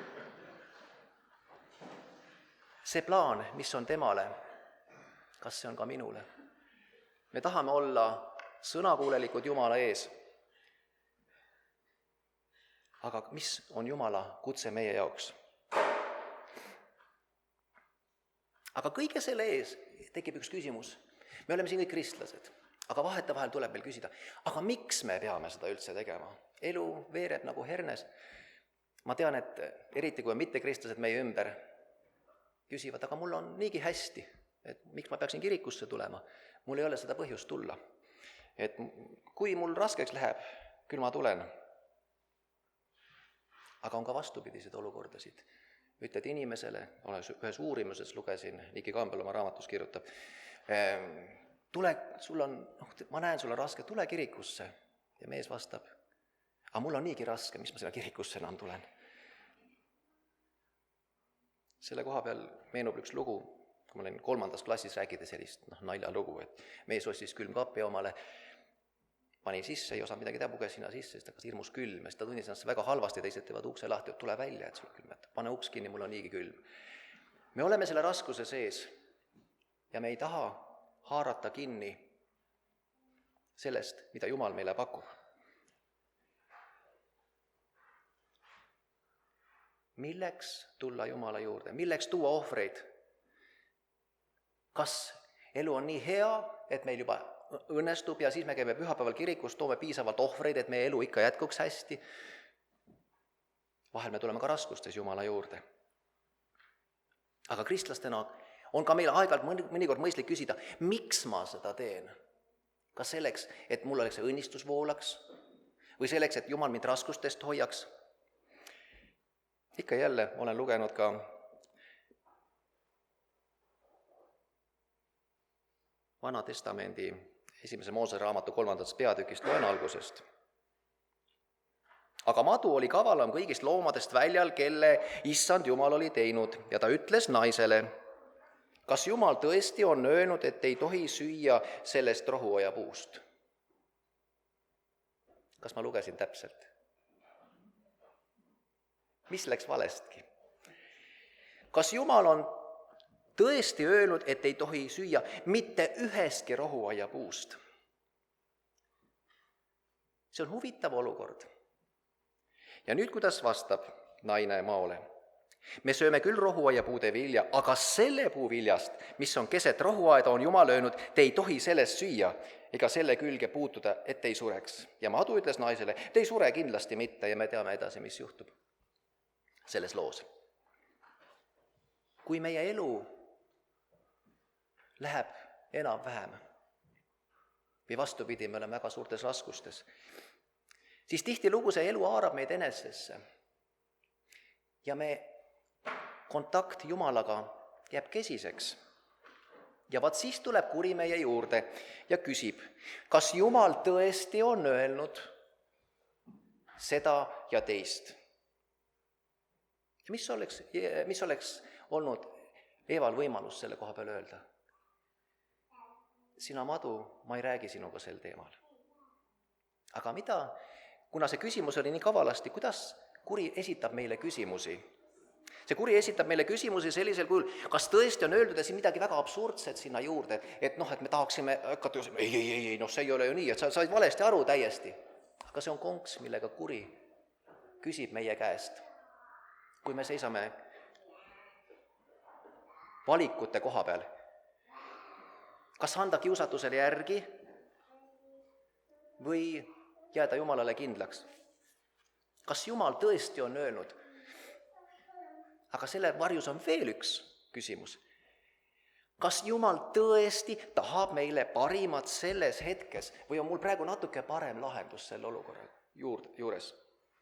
See plaan, mis on temale, kas see on ka minule? Me tahame olla sõnakuulelikud Jumala ees. Aga mis on Jumala kutse meie jaoks? Aga kõige selle ees tekib üks küsimus. Me oleme siin kõik kristlased, aga vaheta vahel tuleb meil küsida, aga miks me peame seda üldse tegema? Elu veereb nagu hernes. Ma tean, et eriti kui on mittekristlased meie ümber, küsivad, aga mul on niigi hästi, et miks ma peaksin kirikusse tulema, mul ei ole seda põhjust tulla. Et kui mul raskeks läheb, küll ma tulen. Aga on ka vastupidised olukordasid. Ütled inimesele, olen ühes uurimuses lugesin, Niki Kambel oma raamatus kirjutab, tule, sul on, noh, ma näen, sul on raske, tule kirikusse. Ja mees vastab, aga mul on niigi raske, mis ma sinna kirikusse enam tulen. Selle koha peal meenub üks lugu, kui ma olin kolmandas klassis rääkida sellist noh, naljalugu, et mees ostis külmkapi omale, pani sisse, ei osanud midagi teha, puges sinna sisse, sest hakkas hirmus külm, ja ta tundis ennast väga halvasti, teised teevad ukse lahti, et tule välja, et sul külm, et pane uks kinni, mul on niigi külm. Me oleme selle raskuse sees ja me ei taha haarata kinni sellest, mida Jumal meile pakub. Milleks tulla Jumala juurde? Milleks tuua ohvreid? Kas elu on nii hea, et meil juba õnnestub ja siis me käime pühapäeval kirikus, toome piisavalt ohvreid, et meie elu ikka jätkuks hästi? Vahel me tuleme ka raskustes Jumala juurde. Aga kristlastena on ka meil aeg-ajalt mõnikord mõistlik küsida, miks ma seda teen? Kas selleks, et mul oleks see õnnistus voolaks? Või selleks, et Jumal mind raskustest hoiaks? Ikka jälle olen lugenud ka Vana Testamendi esimese Moose raamatu kolmandast peatükist loen algusest. Aga madu oli kavalam kõigist loomadest väljal, kelle issand Jumal oli teinud, ja ta ütles naisele, kas Jumal tõesti on öelnud, et ei tohi süüa sellest rohuaiapuust? Kas ma lugesin täpselt? Mis läks valestki? Kas Jumal on tõesti öelnud, et ei tohi süüa mitte ühestki rohuaiapuust? See on huvitav olukord. Ja nüüd, kuidas vastab naine Maole? Me sööme küll rohuaiapuude vilja, aga selle puu viljast, mis on keset rohuaeda, on Jumal öelnud, te ei tohi sellest süüa ega selle külge puutuda, et ei sureks. Ja madu ütles naisele, te ei sure kindlasti mitte, ja me teame edasi, mis juhtub selles loos. Kui meie elu läheb enam-vähem või vastupidi, me oleme väga suurtes raskustes, siis tihtilugu see elu haarab meid enesesse ja me kontakt Jumalaga jääb kesiseks. Ja vaat siis tuleb kuri meie juurde ja küsib, kas Jumal tõesti on öelnud seda ja teist. Ja mis oleks, mis oleks olnud Eeval võimalus selle koha peal öelda? Sina, madu, ma ei räägi sinuga sel teemal. Aga mida, kuna see küsimus oli nii kavalasti, kuidas kuri esitab meile küsimusi? See kuri esitab meile küsimusi sellisel kujul, kas tõesti on öeldud siin midagi väga absurdset sinna juurde, et noh, et me tahaksime hakata, ei, ei, ei, noh, see ei ole ju nii, et sa said valesti aru täiesti. Aga see on konks, millega kuri küsib meie käest. Kui me seisame valikute koha peal, kas anda kiusatusele järgi või jääda Jumalale kindlaks? Kas Jumal tõesti on öelnud? Aga selle varjus on veel üks küsimus. Kas Jumal tõesti tahab meile parimat selles hetkes või on mul praegu natuke parem lahendus selle olukorra juures?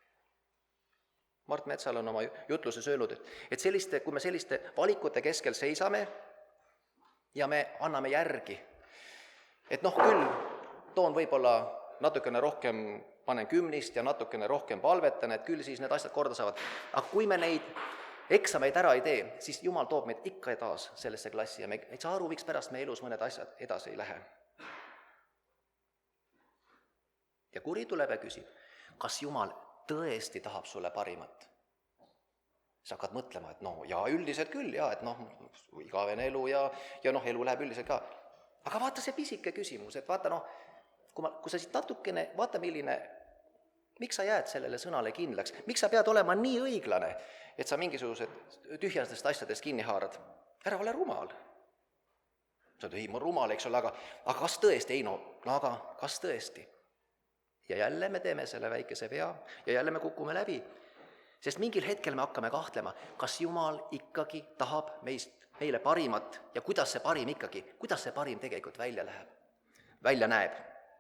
Mart Metsal on oma jutluses öelnud, et selliste, kui me selliste valikute keskel seisame ja me anname järgi, et noh küll, toon võib-olla natukene rohkem, panen kümnist ja natukene rohkem palvetan, et küll siis need asjad korda saavad. Aga kui me neid eksameid ära ei tee, siis Jumal toob meid ikka ja taas sellesse klassi ja me ei saa aru, miks pärast meie elus mõned asjad edasi ei lähe. Ja kuri tuleb ja küsib, kas Jumal tõesti tahab sulle parimat? Sa hakkad mõtlema, et noh, ja üldiselt küll, ja et noh, igavene elu ja, ja noh, elu läheb üldiselt ka. Aga vaata see pisike küsimus, et vaata noh, kui, ma, kui sa siit natukene, vaata milline, miks sa jääd sellele sõnale kindlaks, miks sa pead olema nii õiglane, et sa mingisugused tühjastest asjadest kinni haarad. Ära ole rumal. Sa ütled, ei, ma rumal, eks ole, aga, aga kas tõesti? Ei, no, no aga kas tõesti? Ja jälle me teeme selle väikese vea ja jälle me kukume läbi. Sest mingil hetkel me hakkame kahtlema, kas Jumal ikkagi tahab meist, meile parimat ja kuidas see parim ikkagi, kuidas see parim tegelikult välja läheb, välja näeb.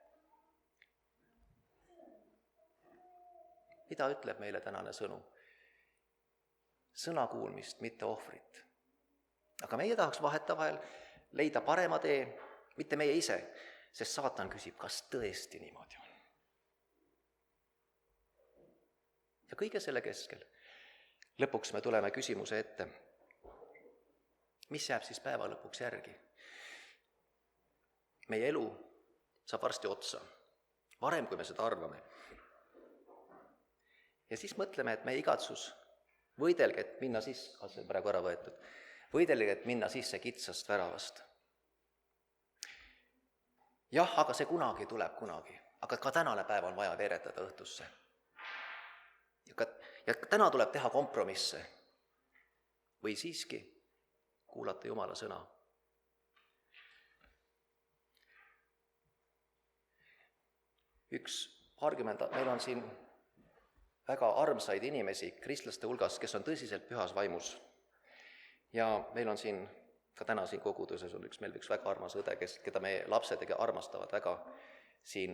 Mida ütleb meile tänane sõnu? Sõna kuulmist, mitte ohvrit. Aga meie tahaks vahetavahel leida parema tee, mitte meie ise, sest saatan küsib, kas tõesti niimoodi on. Ja kõige selle keskel lõpuks me tuleme küsimuse ette, mis jääb siis päeva lõpuks järgi? Meie elu saab varsti otsa, varem kui me seda arvame. Ja siis mõtleme, et meie igatsus võidelge, et minna sisse, see on praegu ära võetud, võidelge, et minna sisse kitsast väravast. Jah, aga see kunagi tuleb kunagi, aga ka tänane päev on vaja veeretada õhtusse. Ja, ka, ja täna tuleb teha kompromisse või siiski kuulata Jumala sõna. Üks paarkümmend, meil on siin väga armsaid inimesi kristlaste hulgas, kes on tõsiselt pühas vaimus. Ja meil on siin, ka täna siin koguduses on üks, meil üks väga armas õde, kes, keda meie lapsed armastavad väga siin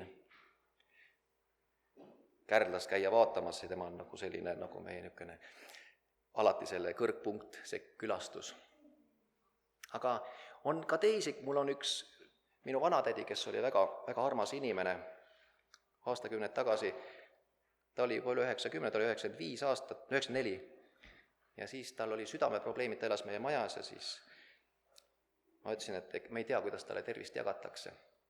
Kärdlas käia vaatamas ja tema on nagu selline, nagu meie niisugune alati selle kõrgpunkt, see külastus. Aga on ka teisi, mul on üks minu vanatädi, kes oli väga, väga armas inimene aastakümned tagasi. Ta oli juba üle üheksakümmend, ta oli üheksakümmend viis aastat, üheksakümmend neli. Ja siis tal oli südameprobleemid, ta elas meie majas ja siis ma ütlesin, et me ei tea, kuidas talle tervist jagatakse.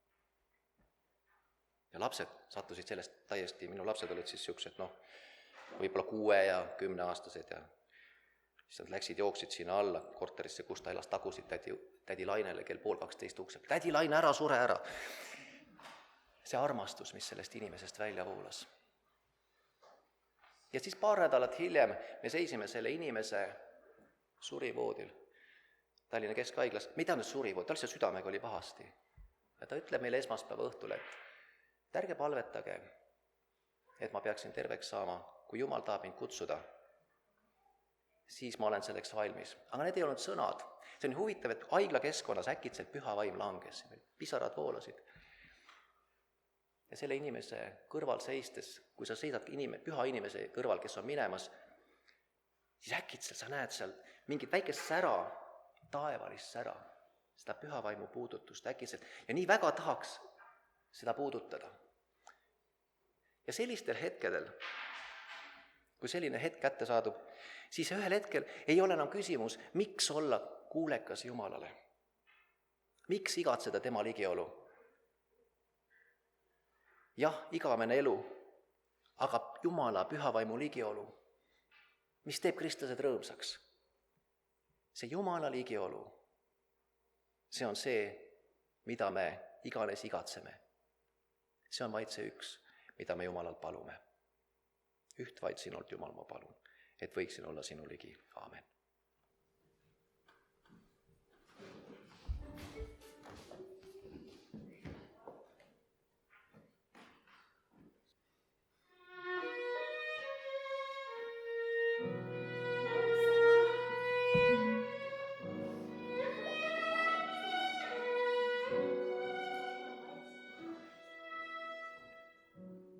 Ja lapsed sattusid sellest täiesti, minu lapsed olid siis niisugused, noh, võib-olla kuue ja kümneaastased ja siis nad läksid, jooksid sinna alla korterisse, kus ta elas, tagusid tädi, tädi Lainele kell pool kaksteist ukse. Tädi Laine, ära sure ära! See armastus, mis sellest inimesest välja voolas. Ja siis paar nädalat hiljem me seisime selle inimese surivoodil Tallinna Keskhaiglas. Mida nüüd surivood? Tal see südamega oli pahasti. Ja ta ütleb meile esmaspäeva õhtul, et ärge palvetage, et ma peaksin terveks saama. Kui Jumal tahab mind kutsuda, siis ma olen selleks valmis. Aga need ei olnud sõnad. See on huvitav, et haigla keskkonnas äkitselt püha vaim langes. Pisarad voolasid. Ja selle inimese kõrval seistes, kui sa seisad inime, püha inimese kõrval, kes on minemas, siis äkitselt sa näed seal mingit väikest sära, taevalist sära, seda püha vaimu puudutust äkitselt. Ja nii väga tahaks seda puudutada. Ja sellistel hetkedel, kui selline hetk kätte saadub, siis ühel hetkel ei ole enam küsimus, miks olla kuulekas Jumalale. Miks igatseda tema ligiolu? Jah, igavene elu, aga Jumala pühavaimu ligiolu, mis teeb kristlased rõõmsaks. See Jumala ligiolu, see on see, mida me iganes igatseme. See on vaid see üks, mida me Jumalalt palume. Üht vaid sinult, Jumal, ma palun, et võiksin olla sinu ligi. Aamen.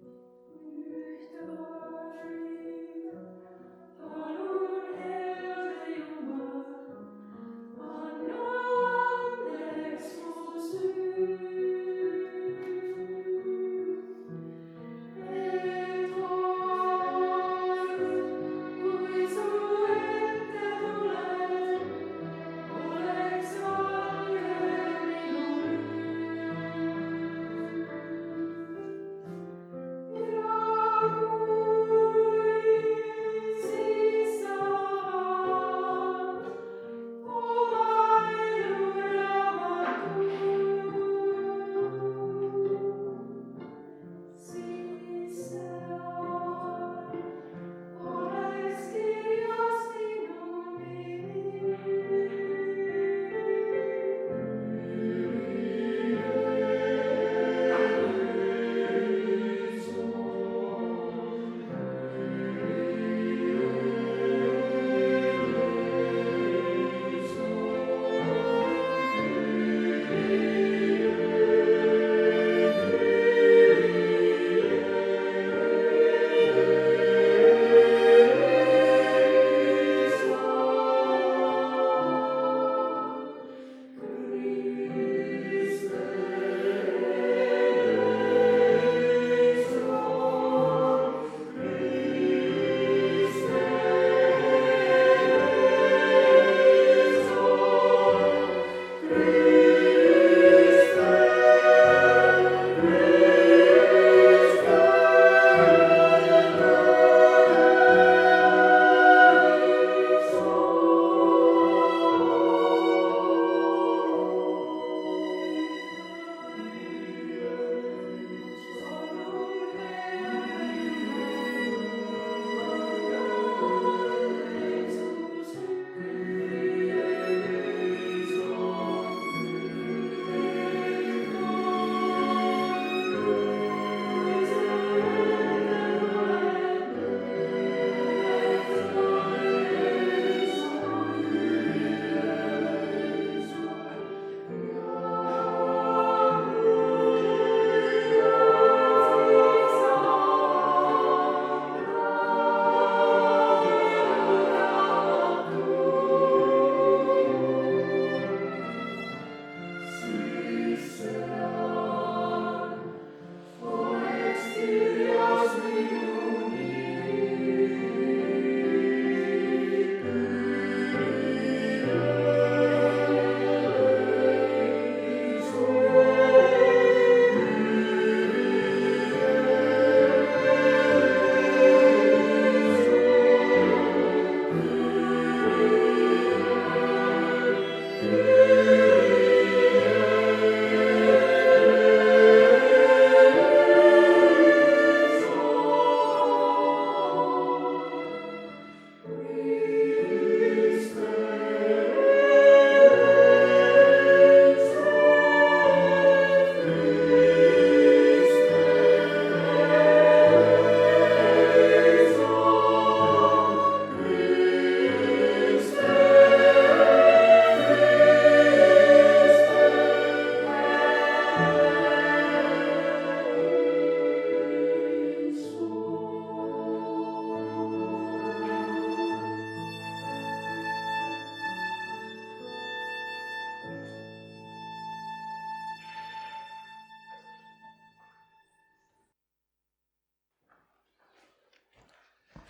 Palun, Herr,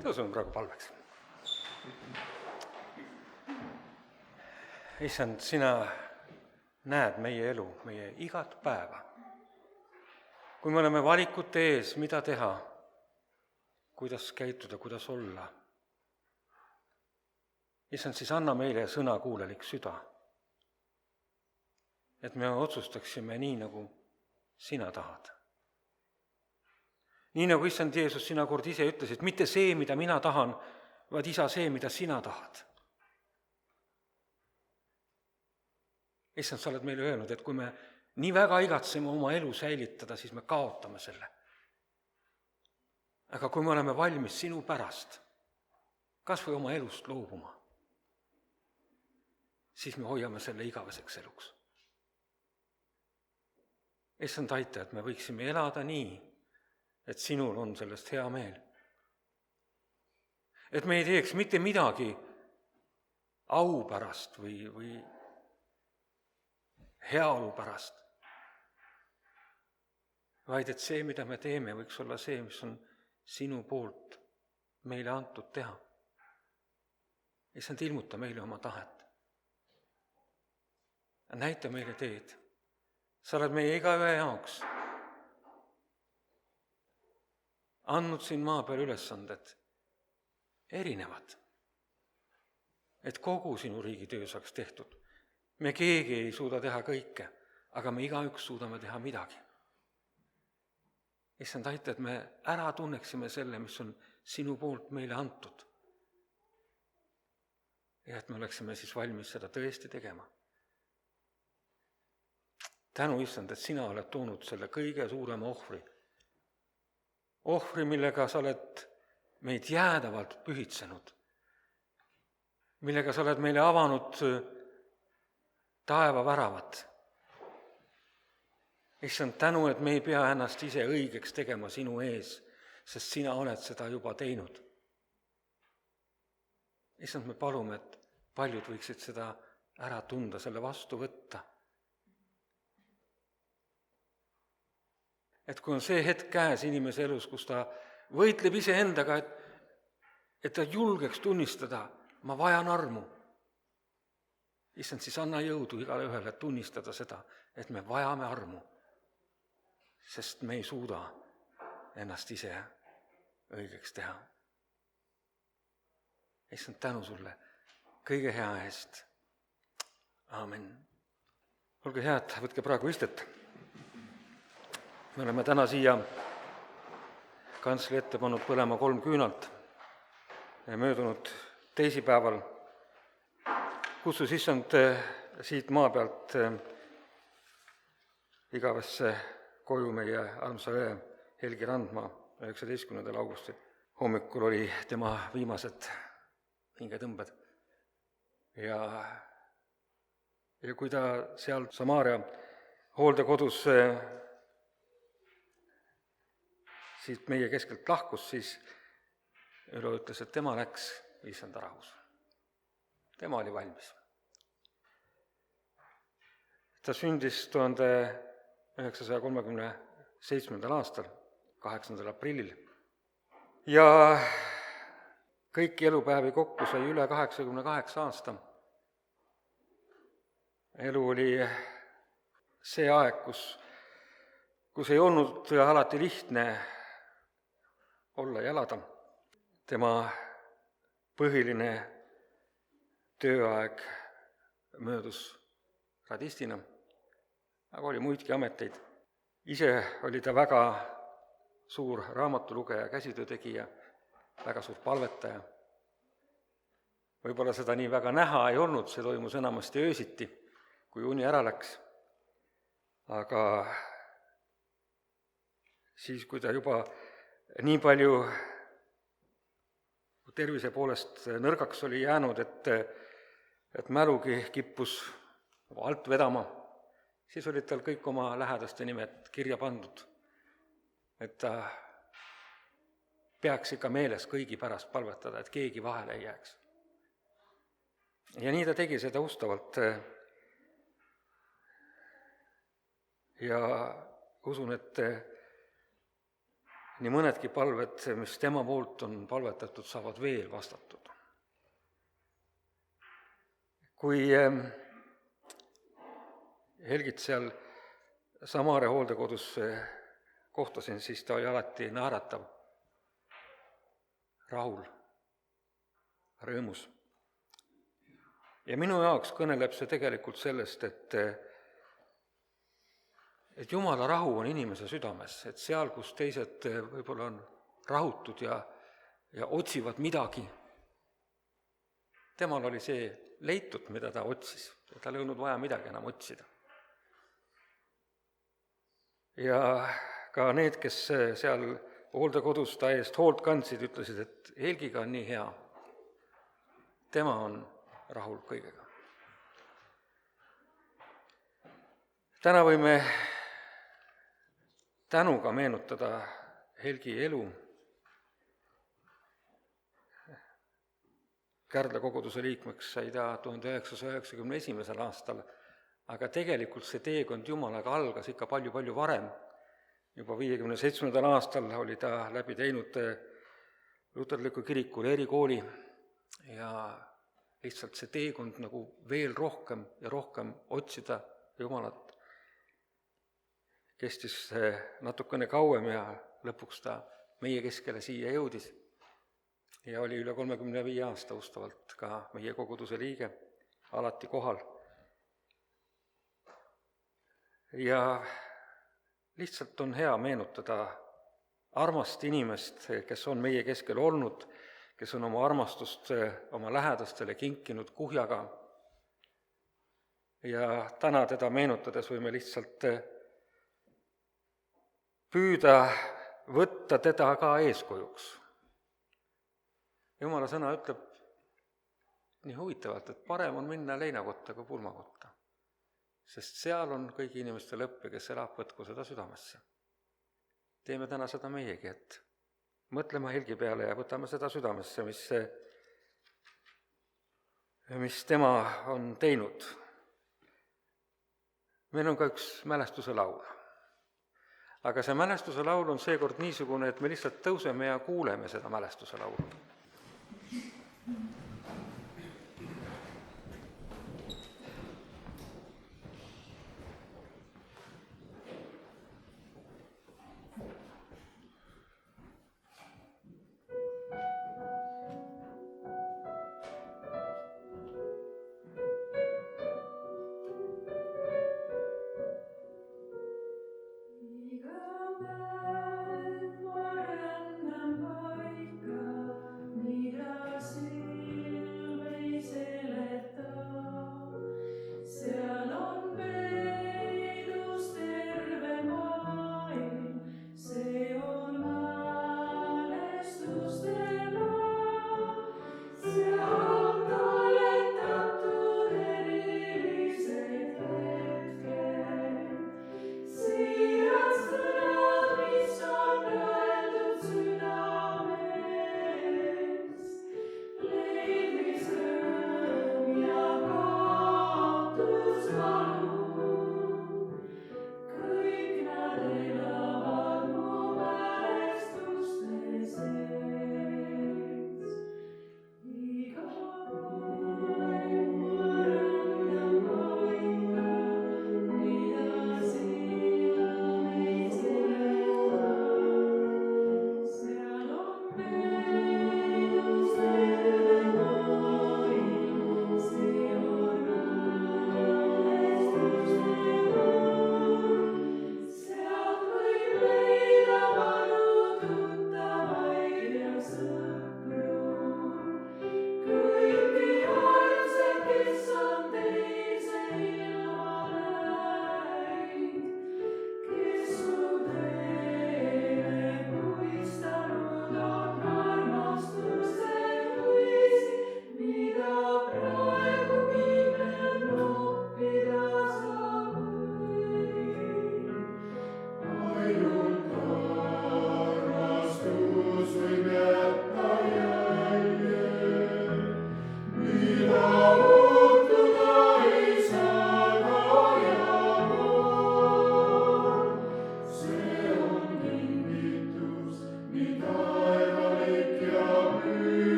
tõusume praegu palveks. Issand, sina näed meie elu, meie igat päeva. Kui me oleme valikute ees, mida teha, kuidas käituda, kuidas olla. Issand, siis anna meile sõnakuulelik süda, et me otsustaksime nii, nagu sina tahad. Nii nagu issand Jeesus sina kord ise ütlesid, mitte see, mida mina tahan, vaid isa see, mida sina tahad. Issand, sa oled meile öelnud, et kui me nii väga igatseme oma elu säilitada, siis me kaotame selle. Aga kui me oleme valmis sinu pärast, kas või oma elust loobuma, siis me hoiame selle igaveseks eluks. Issand, aita, et me võiksime elada nii, et sinul on sellest hea meel. Et me ei teeks mitte midagi au pärast või, või heaolu pärast, vaid et see, mida me teeme, võiks olla see, mis on sinu poolt meile antud teha. Issand, ilmuta meile oma tahet. Näita meile teed. Sa oled meie igaühe jaoks andnud siin maa peal ülesanded erinevad, et kogu sinu riigi töö saaks tehtud. Me keegi ei suuda teha kõike, aga me igaüks suudame teha midagi. Issand, aita, et me ära tunneksime selle, mis on sinu poolt meile antud. Ja et me oleksime siis valmis seda tõesti tegema. Tänu, issand, et sina oled toonud selle kõige suurema ohvri. Ohvri, millega sa oled meid jäädavalt pühitsenud. Millega sa oled meile avanud taeva väravat. Issand, tänu, et me ei pea ennast ise õigeks tegema sinu ees, sest sina oled seda juba teinud. Issand, me palume, et paljud võiksid seda ära tunda, selle vastu võtta. Et kui on see hetk käes inimese elus, kus ta võitleb iseendaga, et, et ta julgeks tunnistada, ma vajan armu. Issand, siis anna jõudu igale ühele tunnistada seda, et me vajame armu, sest me ei suuda ennast ise õigeks teha. Issand, tänu sulle kõige hea eest. Aamen. Olge head, võtke praegu istet. Me oleme täna siia kantsli ette pannud põlema kolm küünalt. Möödunud teisipäeval kutsus issand siit maa pealt igavesse koju meie armsa õe Helgi Randma üheksateistkümnendal augustil. Hommikul oli tema viimased hingetõmbed. Ja, ja kui ta seal Samaaria hooldekodus siit meie keskelt lahkus, siis Ülo ütles, et tema läks issanda rahus. Tema oli valmis. Ta sündis tuhande üheksasaja kolmekümne seitsmendal aastal, kaheksandal aprillil. Ja kõiki elupäevi kokku sai üle kaheksakümne kaheksa aasta. Elu oli see aeg, kus, kus ei olnud alati lihtne olla ja elada. Tema põhiline tööaeg möödus radistina, aga oli muidki ameteid. Ise oli ta väga suur raamatulugeja, käsitöötegija, väga suur palvetaja. Võib-olla seda nii väga näha ei olnud, see toimus enamasti öösiti, kui uni ära läks. Aga siis, kui ta juba nii palju tervise poolest nõrgaks oli jäänud, et, et mälugi kippus alt vedama, siis olid tal kõik oma lähedaste nimed kirja pandud, et ta peaks ikka meeles kõigi pärast palvetada, et keegi vahele ei jääks. Ja nii ta tegi seda ustavalt. Ja usun, et nii mõnedki palved, mis tema poolt on palvetatud, saavad veel vastatud. Kui Helgit seal Samaare hooldekodus kohtasin, siis ta oli alati naeratav, rahul, rõõmus. Ja minu jaoks kõneleb see tegelikult sellest, et et Jumala rahu on inimese südames, et seal, kus teised võib-olla on rahutud ja, ja otsivad midagi, temal oli see leitud, mida ta otsis, ja tal ei olnud vaja midagi enam otsida. Ja ka need, kes seal hooldekodus ta eest hoolt kandsid, ütlesid, et Helgiga on nii hea, tema on rahul kõigega. Täna võime tänuga meenutada Helgi elu. Kärdla koguduse liikmeks sai ta tuhande üheksasaja üheksakümne esimesel aastal, aga tegelikult see teekond Jumalaga algas ikka palju-palju varem. Juba viiekümne seitsmendal aastal oli ta läbi teinud luterliku kiriku erikooli ja lihtsalt see teekond nagu veel rohkem ja rohkem otsida Jumalat kestis natukene kauem ja lõpuks ta meie keskele siia jõudis ja oli üle kolmekümne viie aasta ustavalt ka meie koguduse liige, alati kohal. Ja lihtsalt on hea meenutada armast inimest, kes on meie keskel olnud, kes on oma armastust oma lähedastele kinkinud kuhjaga. Ja täna teda meenutades võime lihtsalt püüda võtta teda ka eeskujuks. Jumala sõna ütleb nii huvitavalt, et parem on minna leinakotta kui pulmakotta, sest seal on kõigi inimeste lõpp ja kes elab, võtku seda südamesse. Teeme täna seda meiegi, et mõtleme Helgi peale ja võtame seda südamesse, mis, mis tema on teinud. Meil on ka üks mälestuse laul. Aga see mälestuse laul on seekord niisugune, et me lihtsalt tõuseme ja kuuleme seda mälestuse laulu.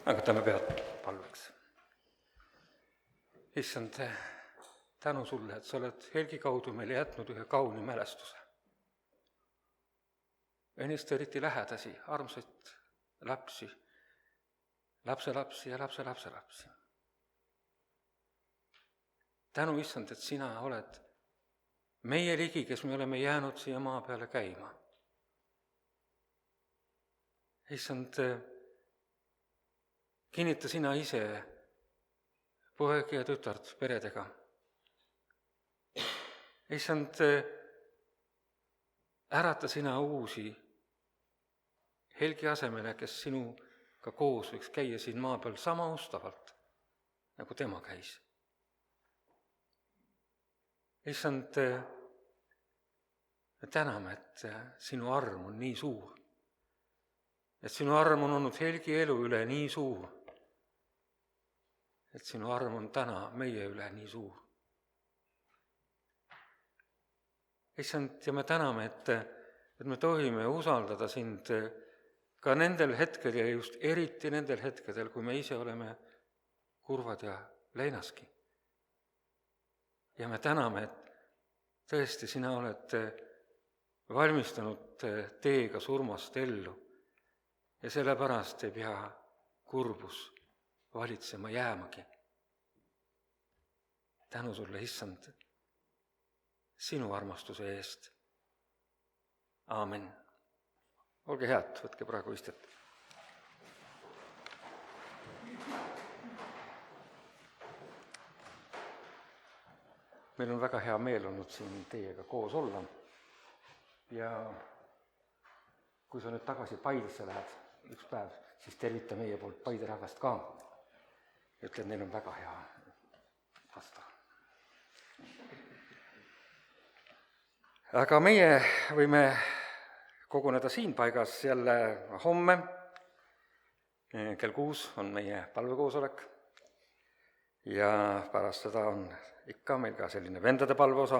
aga võtame pead palveks. Issand, tänu sulle, et sa oled Helgi kaudu meile jätnud ühe kauni mälestuse. Ennist eriti lähedasi, armsaid lapsi, lapselapsi ja lapselapselapsi. Tänu, issand, et sina oled meie ligi, kes me oleme jäänud siia maa peale käima. Issand, kinnita sina ise poegi ja tütart peredega. Issand, ärata sina uusi Helgi asemele, kes sinuga koos võiks käia siin maa peal sama ustavalt, nagu tema käis. Issand, me täname, et sinu arm on nii suur, et sinu arm on olnud Helgi elu üle nii suur, et sinu arm on täna meie üle nii suur. Issand, ja me täname, et, et me tohime usaldada sind ka nendel hetkel ja just eriti nendel hetkedel, kui me ise oleme kurvad ja leinaski. Ja me täname, et tõesti sina oled valmistanud teega surmast ellu ja sellepärast ei pea kurbus valitsema jäämagi. Tänu sulle, issand, sinu armastuse eest. Aamen. Olge head, võtke praegu istet. Meil on väga hea meel olnud siin teiega koos olla ja kui sa nüüd tagasi Paidesse lähed üks päev, siis tervita meie poolt Paide rahvast ka. Ütle, et neil on väga hea vasta. Aga meie võime koguneda siin paigas jälle homme. Kell kuus on meie palvekoosolek ja pärast seda on ikka meil ka selline vendade palveosa.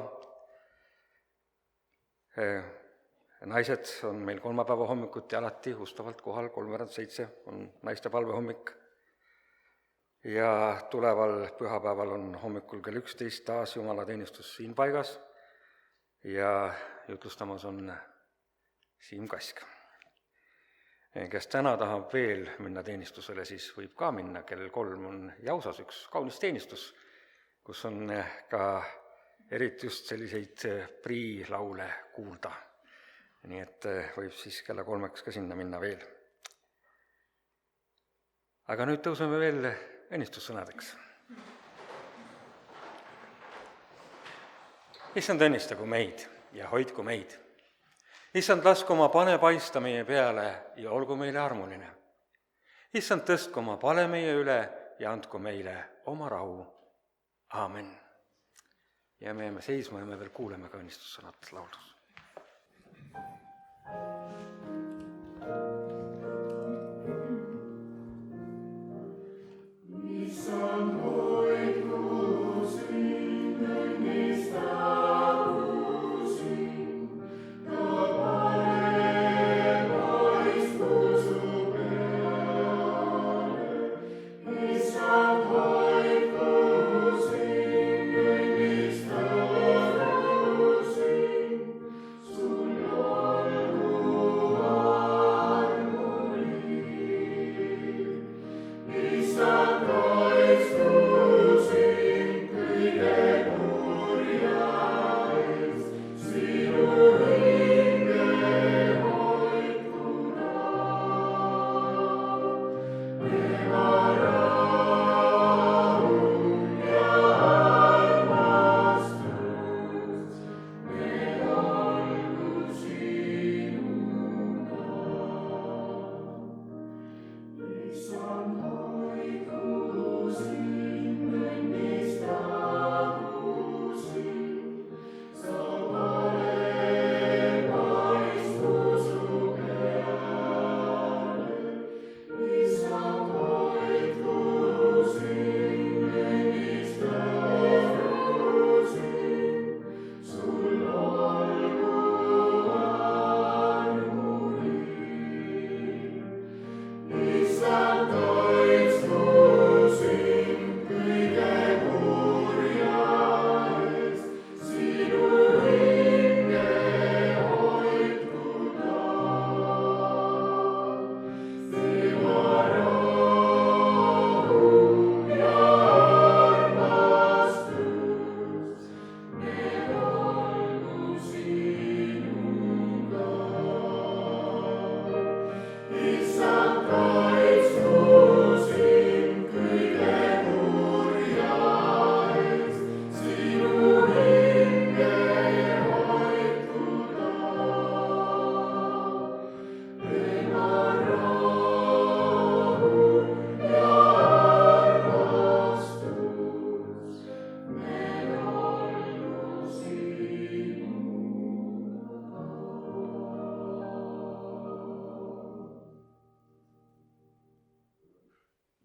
Naised on meil kolmapäeva hommikuti alati ustavalt kohal, kolmveerand seitse on naiste palvehommik. Ja tuleval pühapäeval on hommikul kell üksteist taas jumalateenistus siin paigas ja jutlustamas on Siim Kask. Kes täna tahab veel minna teenistusele, siis võib ka minna, kell kolm on Jausas üks kaunis teenistus, kus on ka eriti just selliseid priilaule kuulda. Nii et võib siis kella kolmeks ka sinna minna veel. Aga nüüd tõuseme veel õnnistussõnadeks. Issand, õnnistagu meid ja hoidku meid. Issand, lasku oma pane paista meie peale ja olgu meile armuline. Issand, tõstku oma pale meie üle ja andku meile oma rahu. Aamen. Ja me jääme seisma ja me veel kuuleme ka õnnistussõnad laulus.